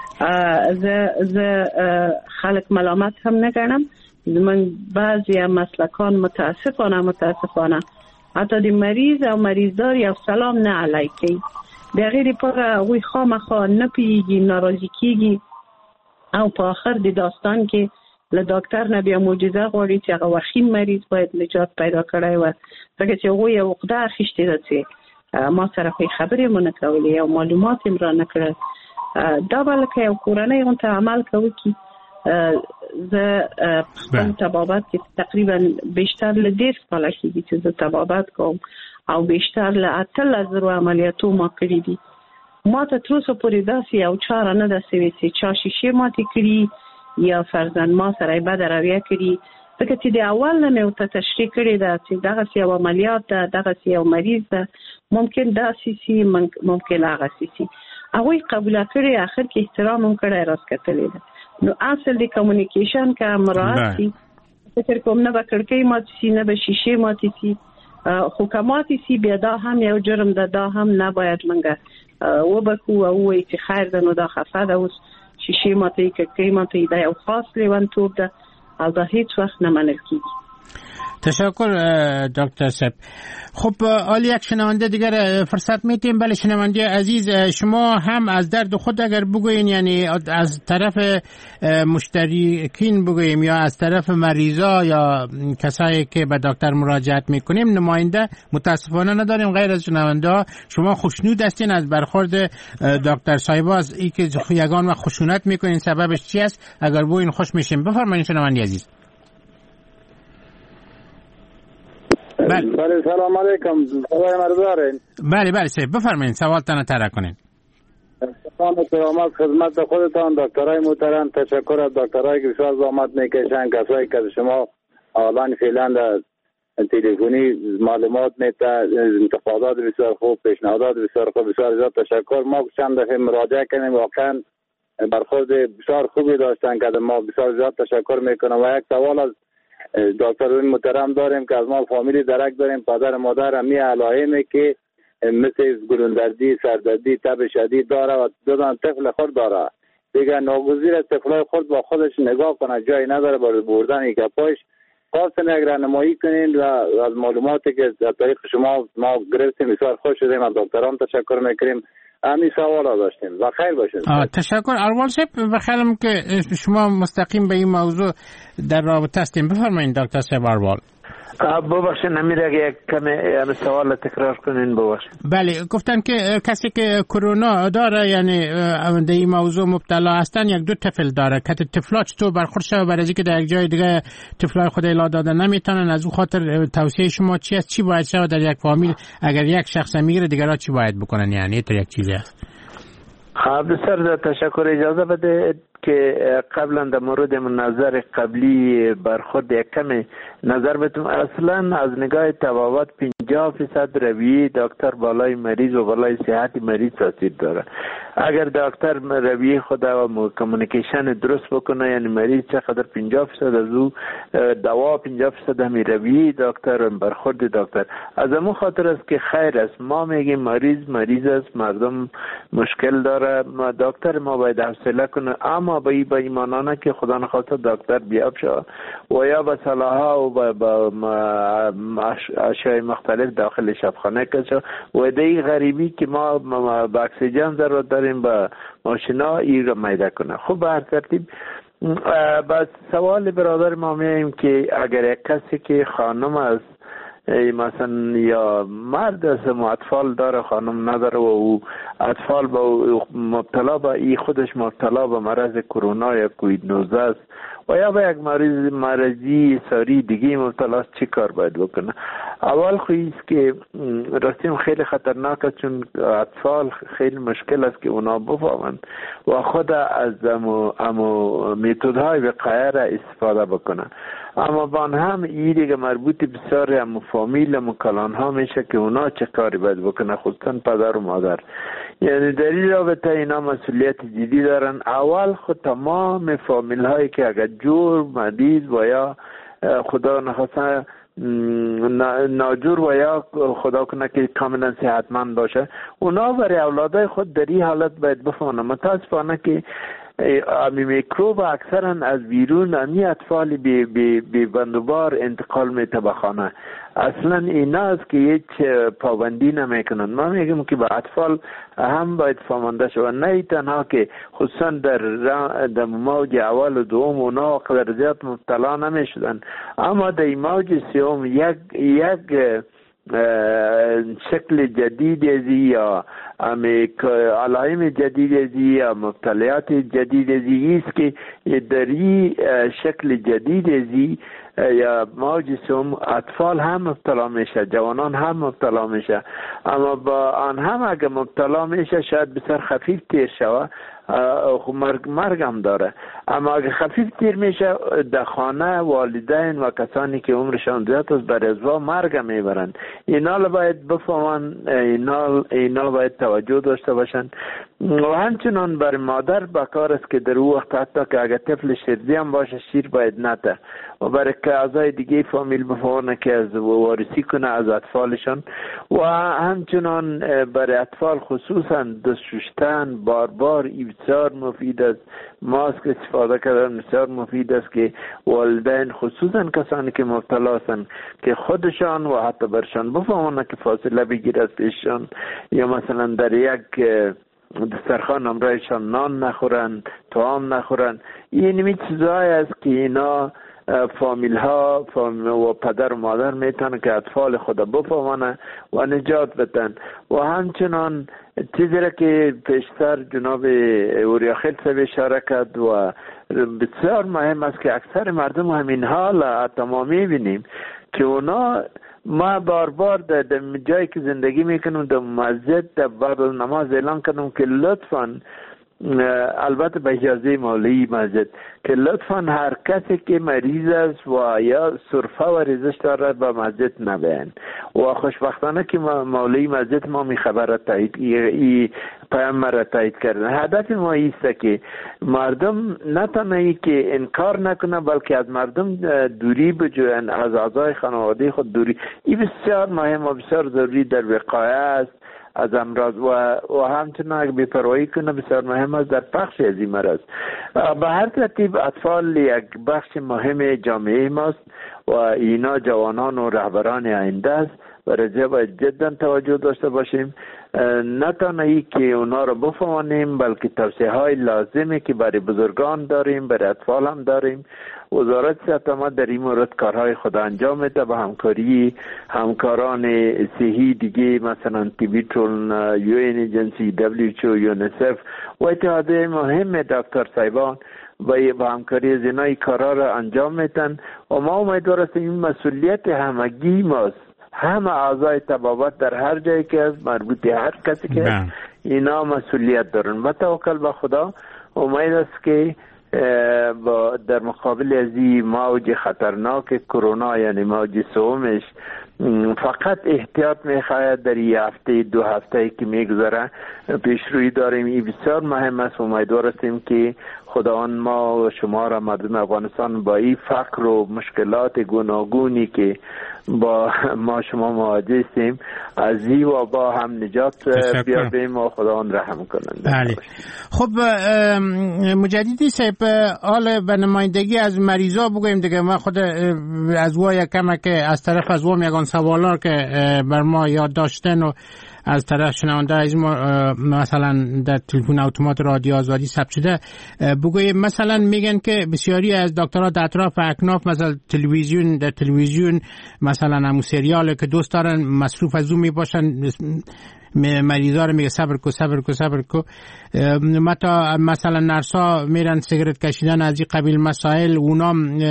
زه زه خلک ملامت هم نه ګڼم. زمونږ بعضی مسلکان متاسفانه متاسفانه حتی د مریض او مریضدار یو سلام نه علیک کوي. د هغې لپاره هغوی خامخا نه پوهېږي، ناراضي کېږي او په آخر د داستان کې له ډاکټر نه بیا معجزه غواړي چې هغه وخیم مریض باید نجات پیدا کړی وه، ځکه چې هغوی یو عقده اخیستې ده چې ما سره خو یې خبرې مو نه کولې او معلومات یې را نه کړل. دا به لکه یو کورنۍ غونته عمل کوي. زه خپل طبابت کې تقریبا بیشتر له ډېر کاله کېږي چې زه طبابت کوم او بیشتر له اتلس زرو عملیاتو ما کړي دي. ما ته تر اوسه پورې داسې یو چاره نه ده سوې چې چا شیشې ماتې کړي یا فرضاً ما سره یې بده رویه کړي، ځکه چې د اول نه مې ورته تشریح کړې ده چې دغسې یو عملیات ده، دغسې یو مریض ده، ممکن داسې سي ممکن هغسې سي. هغوی قبوله کړې، آخر کې احترام هم کړی، راست کتلې ده. نو اصل د کمیونیکیشن که مراعات شي، فکر کوم نه به کړکۍ ماتې سي، نه به شیشې ماتې سي، خو که ماتې سي بیا دا هم یو جرم ده، دا هم نباید موږ وبکو او ووایو چې خیر ده نو دا خفه ده، اوس شیشې ماتې کړکۍ ماتې، دا یو خاص لیونتوب ده او دا هیچ وقت نمنل کیږي. تشکر دکتر صاحب. خب عالی، یک شنونده دیگر فرصت میتیم. بله شنونده عزیز، شما هم از درد خود اگر بگوین، یعنی از طرف مشترکین بگوییم یا از طرف مریضا یا کسایی که به دکتر مراجعت میکنیم، نماینده متاسفانه نداریم غیر از شنونده ها. شما خوشنود هستین از برخورد دکتر سایباز، ای که یگان و خشونت میکنین، سببش چی است؟ اگر بگوین خوش میشیم. بفرمایید شنونده عزیز. بله بله سلام علیکم. سلام مردارین. بله بله سه بفرمایید سوالتان طرح کنین. سلام و سلامت خدمت خودتان دکترای محترم. تشکر از دکترایی که بسیار زحمت میکشن، کسایی که شما الان فعلا در تلفنی معلومات میده، انتقادات بسیار خوب، پیشنهادات بسیار خوب، بسیار زیاد تشکر. ما چند دفعه مراجعه کردیم، واقعا برخورد بسیار خوبی داشتن که ما بسیار زیاد تشکر میکنم. و یک سوال از دکتران محترم داریم که از ما فامیلی درک داریم، پدر مادر همی علائمی که مثل گلوندردی، سردردی، تب شدید داره و دو تا طفل خود داره. دیگه ناگزیر از طفلای خود با خودش نگاه کنه، جایی نداره برای بردن یک پایش. خواستم یک راهنمایی کنین و از معلوماتی که از طریق شما ما گرفتیم بسیار خوش شدیم. از دکتران تشکر میکنیم. همین سوال داشتیم و خیر باشید. تشکر اروال صاحب. و خیالم که شما مستقیم به این موضوع در رابطه هستیم. بفرمایید دکتر صاحب اروال. ببخشید نمیره یک کمی سوال تکرار کنین. ببخشید. بله گفتن که کسی که کرونا داره، یعنی در این موضوع مبتلا هستن، یک دو طفل داره که طفلا چطور برخورد شده برای اینکه در یک جای دیگه طفلای خود الا داده نمیتونن، از اون خاطر توصیه شما چی است؟ چی باید شود در یک فامیل اگر یک شخص میگیره دیگرها چی باید بکنن؟ یعنی تو یک چیزی است. بسیار تشکر. اجازه بده که قبلا در مورد نظر قبلی برخورد یک کمی نظر بدم. اصلا از نگاه طبابت پنجاه فیصد رویه دکتر بالای مریض و بالای صحت مریض تاثیر داره. اگر دکتر رویه خود و کمیونیکیشن درست بکنه، یعنی مریض چقدر پنجاه فیصد از او دوا، پنجاه فیصد همی رویه دکتر، برخورد دکتر. از همون خاطر است که خیر است. ما میگیم مریض مریض است، مردم مشکل داره، ما دکتر ما باید حوصله کنه، اما با این با ایمانانه که خدا نخواسته دکتر بیاب شد و یا به صلاحا و با اشیاء مختلف داخل شبخانه کشه و دی غریبی که ما با اکسیژن ضرورت داریم، با ماشینا این رو میده کنه. خب به هر ترتیب بس سوال برادر ما میاییم که اگر یک کسی که خانم است مثلا یا مرد است و اطفال داره، خانم نداره و او اطفال با مبتلا به ای خودش مبتلا به مرض کرونا یا کووید نوزده است و یا به یک مریض مرضی ساری دیگه مبتلا است، چی کار باید بکنه؟ اول خویی است که راستیم خیلی خطرناک است، چون اطفال خیلی مشکل است که اونا بفهمند و خود از امو, امو میتودهای وقایه را استفاده بکنن. اما بان هم این دیگه مربوط بسیار هم فامیل هم کلان ها میشه که اونا چه کاری باید بکنه، خصوصا پدر و مادر. یعنی در این رابطه اینا مسئولیت جدی دارن. اول خود تمام فامیل هایی که اگر جور مریض و یا خدا نخواسته ناجور و یا خدا کنه که کاملا صحتمند باشه، اونا برای اولادای خود در این حالت باید بفهمن. متاسفانه که امی میکروب اکثرا از بیرون امی اطفال بی, بی, بی بندوبار انتقال میته به خانه. اصلا اینا است که هیچ پابندی نمیکنن. ما میگم که با اطفال هم باید فهمانده شود، نه تنها که خصوصا در در موج اول و دوم اونا قدر زیاد مبتلا نمیشدن، اما در موج سوم یک یک شکل جدید ازی یا علائم جدید ازی یا مبتلات جدید ازی است که دری شکل جدید ازی یا موج سوم اطفال هم مبتلا میشه، جوانان هم مبتلا میشه، اما با آن هم اگه مبتلا میشه شاید بسیار خفیف تیر شوه، مرگ مرگ هم داره، اما اگه خفیف تیر میشه در خانه والدین و کسانی که عمرشان زیاد است بر ازوا مرگ میبرن. اینا باید بفهمن، اینا اینا باید توجه داشته باشن. و همچنان بر مادر بکار است که در او وقت حتی که اگه طفل شیرزی هم باشه شیر باید نته و برای که اعضای دیگه فامیل بفهمن که از وارثی کنه از اطفالشان. و همچنان برای اطفال خصوصا دست شستن بار بار بسیار مفید است. ماسک استفاده کردن بسیار مفید است که والدین خصوصا کسانی که مبتلا هستند که خودشان و حتی برشان بفهمن که فاصله بگیره از پیششان، یا مثلا در یک دسترخوان همراهشان نان نخورن، طعام نخورن. این می چیزایی است که اینا فامیل ها فامیل و پدر و مادر میتونن که اطفال خود بفهمن و نجات بدن. و همچنان چیزی را که پیشتر جناب اوریاخیل صاحب اشاره کرد و بسیار مهم است که اکثر مردم همین حال تمام میبینیم که اونا، ما بار بار در جایی که زندگی میکنم در مسجد در بعد از نماز اعلان کردم که لطفاً، البته به اجازه مولوی مسجد، که لطفاً هر کسی که مریض است و یا سرفه و ریزش داره به مسجد نبین. و خوشبختانه که مولوی مسجد ما می خبر را تایید، ای پیام را تایید کردن. هدف ما ایست که مردم نه تنها ای که انکار نکنه بلکه از مردم دوری بجوین، از اعضای خانواده خود دوری. این بسیار مهم و بسیار ضروری در وقایه است از امراض و و همچنان اگه بی‌پروايی کنه بسیار مهم است در پخش از این مرض. به هر ترتیب اطفال یک بخش مهم جامعه ماست و اینا جوانان و رهبران آینده است و رجا باید جدا توجه داشته باشیم. نه تنها ای که اونا رو بفهمانیم بلکه توصیه های لازمی که برای بزرگان داریم، برای اطفال هم داریم. وزارت صحت ما در این مورد کارهای خود انجام میده با همکاری همکاران صحی دیگه، مثلا تیبیتون، یو این ایجنسی، دبلیو اچ او، یونیسف و اتحادیه مهم دکتر صاحبان و با همکاری از اینای کارها را انجام میدن. و ما امیدوار هستیم این مسئولیت همگی ماست، همه اعضای طبابت در هر جایی که از مربوط هر کسی که هست اینا مسئولیت دارن. و توکل به خدا امید است که با در مقابل از این موج خطرناک کرونا یعنی موج سومش فقط احتیاط میخواهد در این هفته دو هفته که میگذره پیشروی داریم. این بسیار مهم است. امیدوار هستیم که خداوند ما و شما را مردم افغانستان با این فقر و مشکلات گوناگونی که با ما شما مواجه هستیم از این وبا هم نجات بیابیم و خداوند رحم کنند. بله. خب مجددی صاحب، حال به نمایندگی از مریضا بگویم دیگه. ما خود از وای کمه که از طرف از وام یگان سوالا که بر ما یاد داشتن و از طرف شنونده از ما مثلا در تلفن اتومات رادیو آزادی ثبت شده بگویم، مثلا میگن که بسیاری از دکترها در اطراف اکناف مثلا تلویزیون در تلویزیون مثلا همون سریال که دوست دارن مصروف از اون میباشن، مریضا رو میگه صبر کو صبر کو صبر کو. متا مثلا نرسا میرن سیگرت کشیدن از این قبیل مسائل، اونا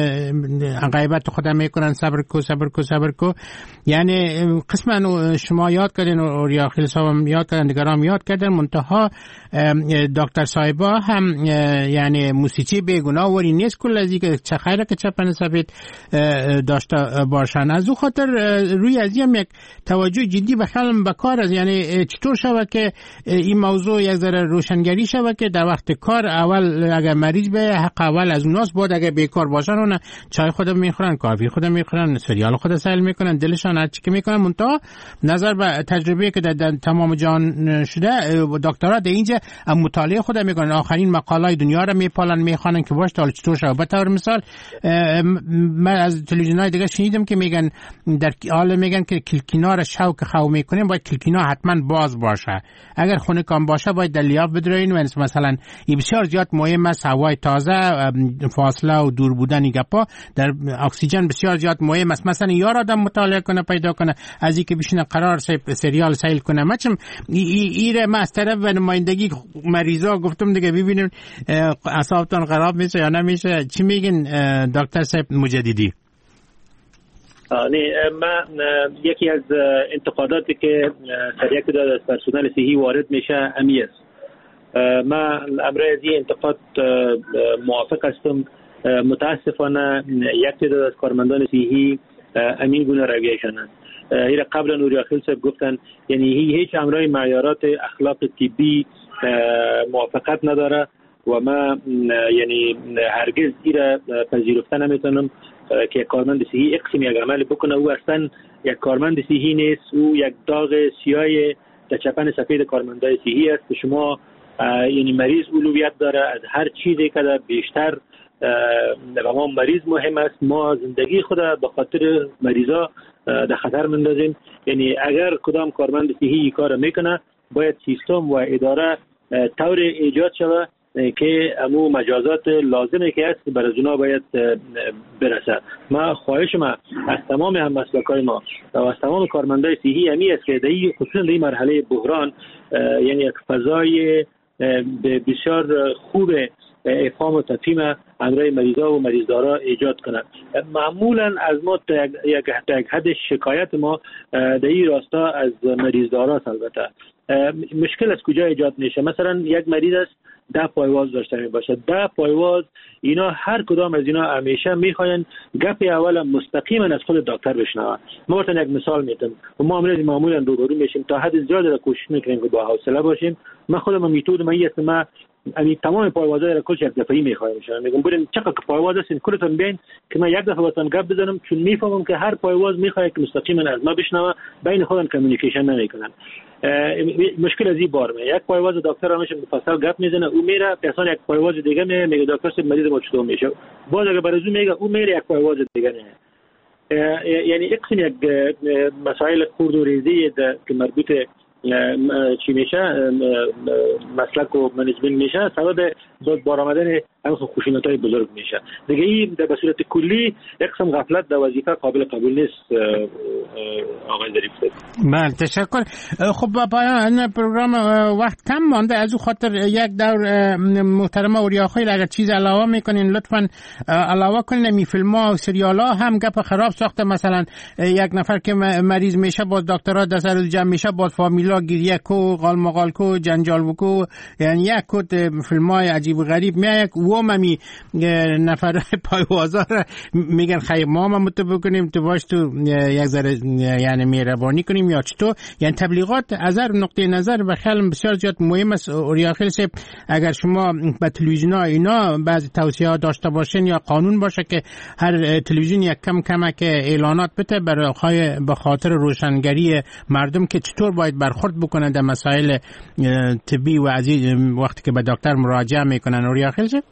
غیبت خودم میکنن صبر کو صبر کو صبر کو. یعنی قسما شما یاد کردین و ریاخیل صاحب یاد کردن، دیگران یاد کردن، منتها دکتر صاحبا هم یعنی موسیقی بیگناه وری نیست کل از که چه خیره که چه پنسبت داشته باشن. از او خاطر روی از هم یک توجه جدی بخلم بکار است. یعنی چطور شود که این موضوع یک ذره روشنگری شود که در وقت کار اول اگر مریض به حق اول از اوناست، بعد اگر بیکار باشن اون چای خودم میخورن، کافی خودم میخورن، سریال خود سهل میکنن، دلشان هر چی که میکنن. منتها نظر به تجربه که در تمام جهان شده دکترها در اینجا مطالعه خودم میکنن، آخرین مقالای دنیا رو میپالن میخوانن که باش تا چطور شود. به طور مثال من از تلویزیونای دیگه شنیدم که میگن در حال میگن که کلکینا رو شوک خو میکنیم باید کلکینا حتما کان باز باشه. اگر خونه کان باشه باید در لیاف بدرین و مثلا این بسیار زیاد مهم است. هوای تازه، فاصله و دور بودن گپا، در اکسیژن بسیار زیاد مهم است. مثلا یار آدم مطالعه کنه پیدا کنه از اینکه بشینه قرار سریال سیل کنه. مچم ایره ما از طرف و نمایندگی مریضا گفتم دیگه ببینیم اعصابتون خراب میشه یا نمیشه. چی میگین دکتر صاحب مجددی؟ نه، من یکی از انتقاداتی که سر یک تعداد از پرسنل صحی وارد میشه امی است. من امروز از این انتقاد موافق هستم. متاسفانه یک تعداد از کارمندان صحی امین گونه رویه‌شان ایره قبلا نوریا خیل صاحب گفتن، یعنی هیچ امرای معیارات اخلاق طبی موافقت نداره و ما یعنی هرگز ایره پذیرفته نمیتونم که یک کارمند صحی اقسم یک عمل بکنه. او اصلا یک کارمند صحی نیست، او یک داغ سیاه در چپن سفید کارمندای صحی است که شما یعنی مریض اولویت داره از هر چیزی که در بیشتر و ما مریض مهم است. ما زندگی خود به خاطر مریضا در خطر مندازیم. یعنی اگر کدام کارمند صحی کار میکنه باید سیستم و اداره طور ایجاد شود که امو مجازات لازمه که هست برای اونا باید برسه. ما خواهش ما از تمام هم مسلکای ما و از تمام کارمندای صحی همی است که در خصوصا در این مرحله بحران یعنی یک فضای بسیار خوب افهام و تفهیم امرای مریضا و مریضدارا ایجاد کنند. معمولا از ما یک حد شکایت ما در این راستا از مریضدارا البته مشکل از کجا ایجاد میشه. مثلا یک مریض است ده پایواز داشته می باشه. ده پایواز اینا هر کدام از اینا همیشه میخواین گپ اول مستقیما از خود دکتر بشنوه. ما براتون یک مثال میتم و ما امروز معمولا روبرو میشیم تا حد زیاد را کوشش میکنیم که با حوصله باشیم. من خودم میتود من است ما یعنی تمام پایوازها را کلش یک دفعه‌ای میخوایم شما میگم برین چقدر پایواز هستین کلتون بین که من یک دفعه واسن گپ بزنم، چون میفهمم که هر پایواز میخواد که مستقیما از ما بشنوه، بین خودن کمیونیکیشن نمیکنن. مشکل از این بار یک پایواز دکتر همش مفصل گپ میزنه، او میره پیسان یک پایواز دیگه میگه میگه دکتر صاحب مریض ما چطور میشه، باز اگه برازو میگه او میره یک پایواز دیگه نه. یعنی اقسم یک مسائل خرد و ریزی که مربوط چی میشه مسلک و منیجمنت میشه سبب بار آمدن همین خشونت‌های بزرگ میشه دیگه. این به صورت کلی یک قسم غفلت در وظیفه قابل قبول نیست آقای ظریف. بله تشکر. خب با پایان پروگرام وقت کم مانده، از او خاطر یک دور محترم اوریاخیل اگر چیز علاوه میکنین لطفاً علاوه کنین. می فیلم‌ها و سریال‌ها هم گپ خراب ساخته، مثلا یک نفر که مریض میشه باز دکترها در سر جمع میشه باز فامیلا گریه کو قال مقال کو جنجال کو، یعنی یک کد فیلم‌های عجیب و غریب میاد و ممی نفر پایوازا میگن خیر ما ما متفق کنیم تو باش تو یک ذره یعنی مهربانی کنیم یا چطور. یعنی تبلیغات از هر نقطه نظر به خیلی بسیار زیاد مهم است. اوریاخیل صاحب اگر شما به تلویزیون ها اینا بعضی توصیه داشته باشین یا قانون باشه که هر تلویزیون یک کم کمک اعلانات بده برای به خاطر روشنگری مردم که چطور باید برخورد بکنن در مسائل طبی و عزیز وقتی که به دکتر مراجعه میکنن. اوریاخیل صاحب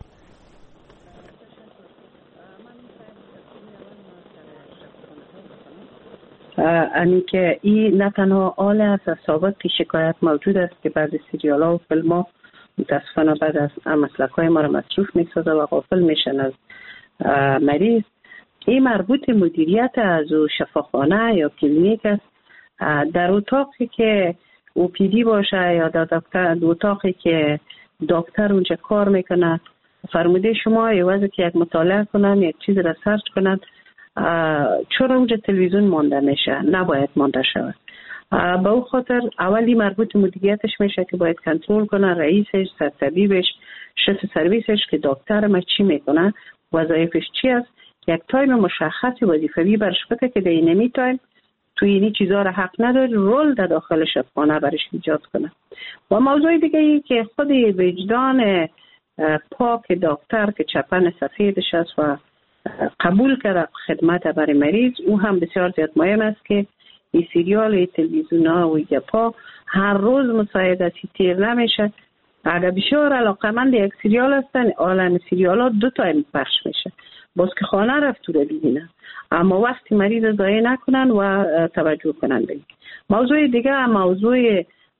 یعنی که این نه تنها آل است، از سابق شکایت موجود است که بعضی سریال ها و فیلم ها متاسفانه بعد از مسلک های ما را مصروف می سازه و غافل میشن از مریض. این مربوط مدیریت از او شفاخانه یا کلینیک است. در اتاقی که او پی دی باشه یا در دکتر اتاقی که دکتر اونجا کار میکنه فرموده شما عوض که یک مطالعه کنن یک چیز را سرچ کنن چرا اونجا تلویزیون مانده میشه؟ نباید مانده شود. به او خاطر اولی مربوط مدیریتش میشه که باید کنترل کنه رئیسش، سرطبیبش، شف سرویسش که دکتر ما چی میکنه، وظایفش چی است، یک تایم مشخصی وظیفه‌ای برش بده که در اینمی تایم تو اینی چیزا را حق نداره رول در داخل شفاخانه برش ایجاد کنه. و موضوع دیگه ای که خود وجدان پاک دکتر که چپن سفیدش است و قبول کرده خدمت برای مریض، او هم بسیار زیاد مهم است که این سریال تلویزیون ها و گپا هر روز مساعدتی تیر نمیشه. اگر بسیار علاقمند یک سریال هستن عالم سریال ها دو تایم پخش میشه باز که خانه رفت رو ببینن، اما وقتی مریض ضایع نکنن و توجه کنن بگید. موضوع دیگه موضوع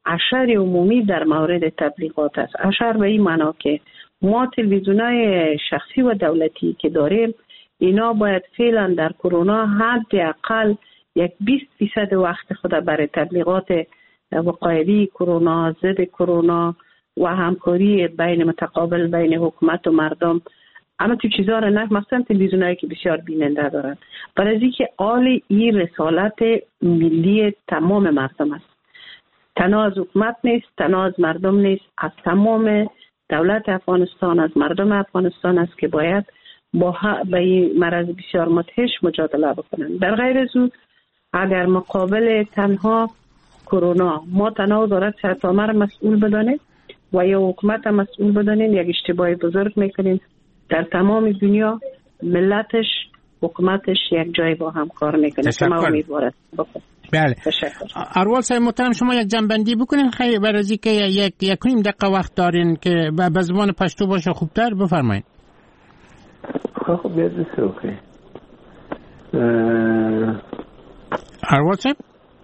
اشر عمومی در مورد تبلیغات است. اشر به این معنا که ما تلویزیونای شخصی و دولتی که داریم اینا باید فعلا در کرونا حداقل یک بیست درصد وقت خود برای تبلیغات وقایوی کرونا، ضد کرونا و همکاری بین متقابل بین حکومت و مردم اما تو چیزا را نه، مثلا تلویزیونایی که بسیار بیننده دارن، برای اینکه آل این رسالت ملی تمام مردم است، تنها از حکومت نیست، تنها از مردم نیست، از تمام دولت افغانستان، از مردم افغانستان است که باید با به این مرض بسیار مدهش مجادله بکنن. در غیر از او اگر مقابل تنها کرونا ما تنها وزارت صحت عامه را مسئول بدانیم و یا حکومت را مسئول بدانیم، یک اشتباه بزرگ میکنیم. در تمام دنیا ملتش حکومتش یک جای با هم کار میکنه که ما امیدوارم بکنم. بله. اروال صاحب محترم، شما یک جنبندی بکنین خیلی برای از اینکه یک یک نیم دقیقه وقت دارین که به زبان پشتو باشه خوبتر، بفرمایید. خب بیاد بسه اوکی. اروال صاحب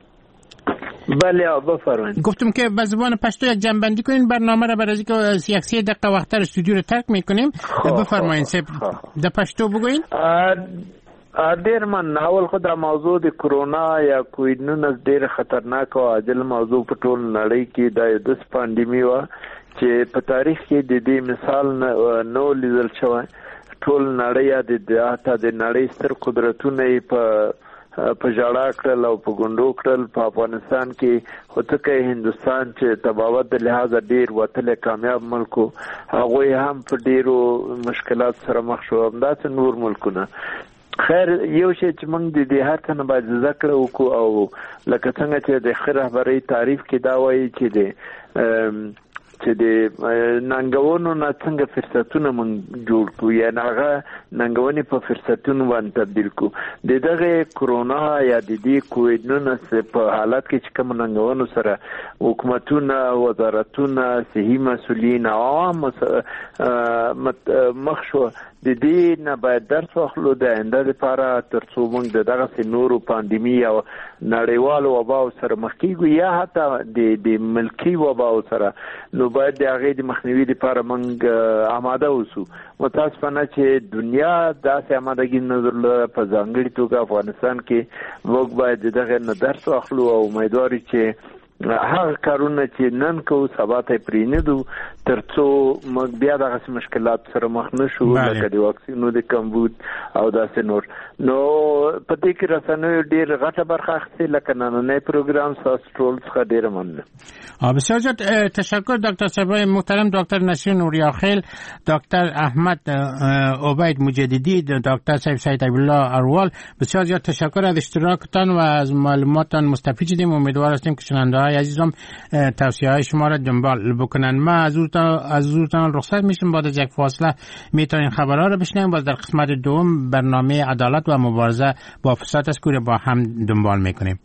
بله بفرمایید. گفتم که به زبان پشتو یک جنبندی کنین برنامه را، برای از اینکه یک سی دقیقه وقت در استودیو رو ترک میکنیم. بفرمایید صاحب در پشتو بگوین. ډیر من اول خو دا موضوع د کرونا یا کووید ناینټین ډیر خطرناک او عاجل موضوع په ټول نړۍ کې د دس پاندیمي و چې په تاریخ کې د دې مثال نو لیدل شوی. ټول نړۍ د حتی د نړۍ ستر قدرتونه په په جاړه کړل او په ګوندو کړل. په افغانستان کې هوتکه هندستان چې تباوت د لحاظ ډیر وتل کامیاب ملکو، هغه هم په ډیرو مشکلات سره مخ شو. همداسې نور ملکونه. خیر یو شی چې موږ د دې هر څه نه باید ذکر وکړو او لکه څنګه چې د ښه رهبرۍ تعریف کې دا وایي چې د چې د ننګونو نه څنګه فرصتونه موږ جوړ کړو یا هغه ننګونې په فرصتونو باندې تبدیل کړو. د دغه کرونا یا د دې کووید ناینټین په حالت کې چې کوم ننګونو سره حکومتونه، وزارتونه، صحي مسؤلین، عوام مخ شو، د دې نه باید درس واخلو د آینده لپاره ترڅو موږ د دغه نورو پاندیمي او نړیوالو وباو سره مخ کیږو یا حتی د د ملکی وباو سره، نو باید د هغې د مخنیوي لپاره موږ آماده اوسو. متاسفانه چې دنیا داسې آمادګي نه درلوده، په ځانګړې توګه افغانستان کې موږ باید د دغه نه درس واخلو او امیدواري چې هغه کارونه چې نن کوو سبا ته پرېنږدو ترڅو موږ بیا دغسې مشکلات سره مخ نه شو، لکه د واکسینو د کمبود او داسې نور. نو په دې کې رسنیو ډېر غټه برخه اخیستې، لکه نننی پروګرام ستاسو ټول څخه ډېره مننه. بسیار زیاد تشکر دکتر صاحب محترم، دکتر نصیر نوریاخیل، دکتر احمد عبید مجددی، دکتر صاحب سید عبدالله اروال، بسیار زیاد تشکر از اشتراکتان و از معلوماتتان مستفید شدیم. امیدوار هستیم که شنونده های عزیزم توصیه های شما را دنبال بکنن. ما از حضورتان رخصت میشیم، بعد از یک فاصله میتونین خبرها را بشنویم. باز در قسمت دوم برنامه عدالت و مبارزه با فساد است که با هم دنبال میکنیم.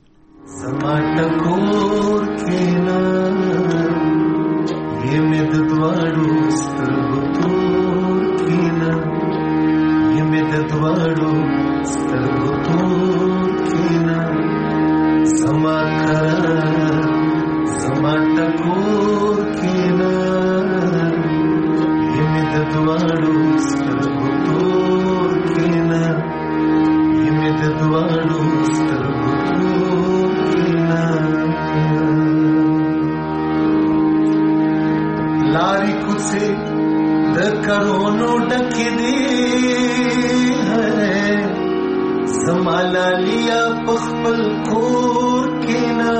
लारी कुछ द करोनो डके दे है संभाला लिया पखपल कोर के ना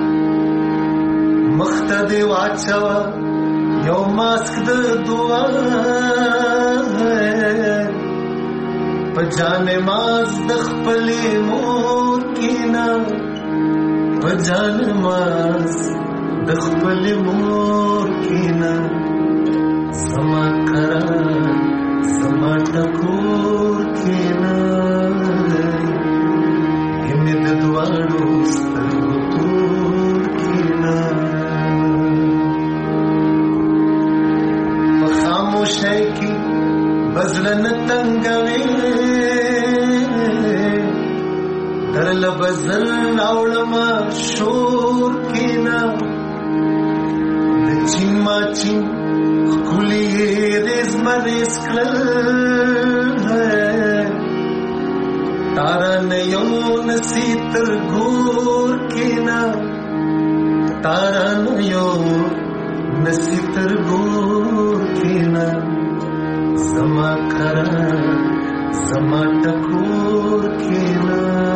मख्तद वाचवा यो मास्क द दुआ है पजाने माज दखपले मोर के ना पजाने माज दखपले मोर के ना समा करा समा टकोर के ना हिम्मत द्वारो स्तोर के ना खामोशी की बजलन तंगवे दरल बजल औलमा शोर के ना چیما چیم خکولی ریز مریز کلل ہے تارا نیو نسی تر گور کینا تارا نیو نسی تر گور کینا زما کرا زما ٹکور کینا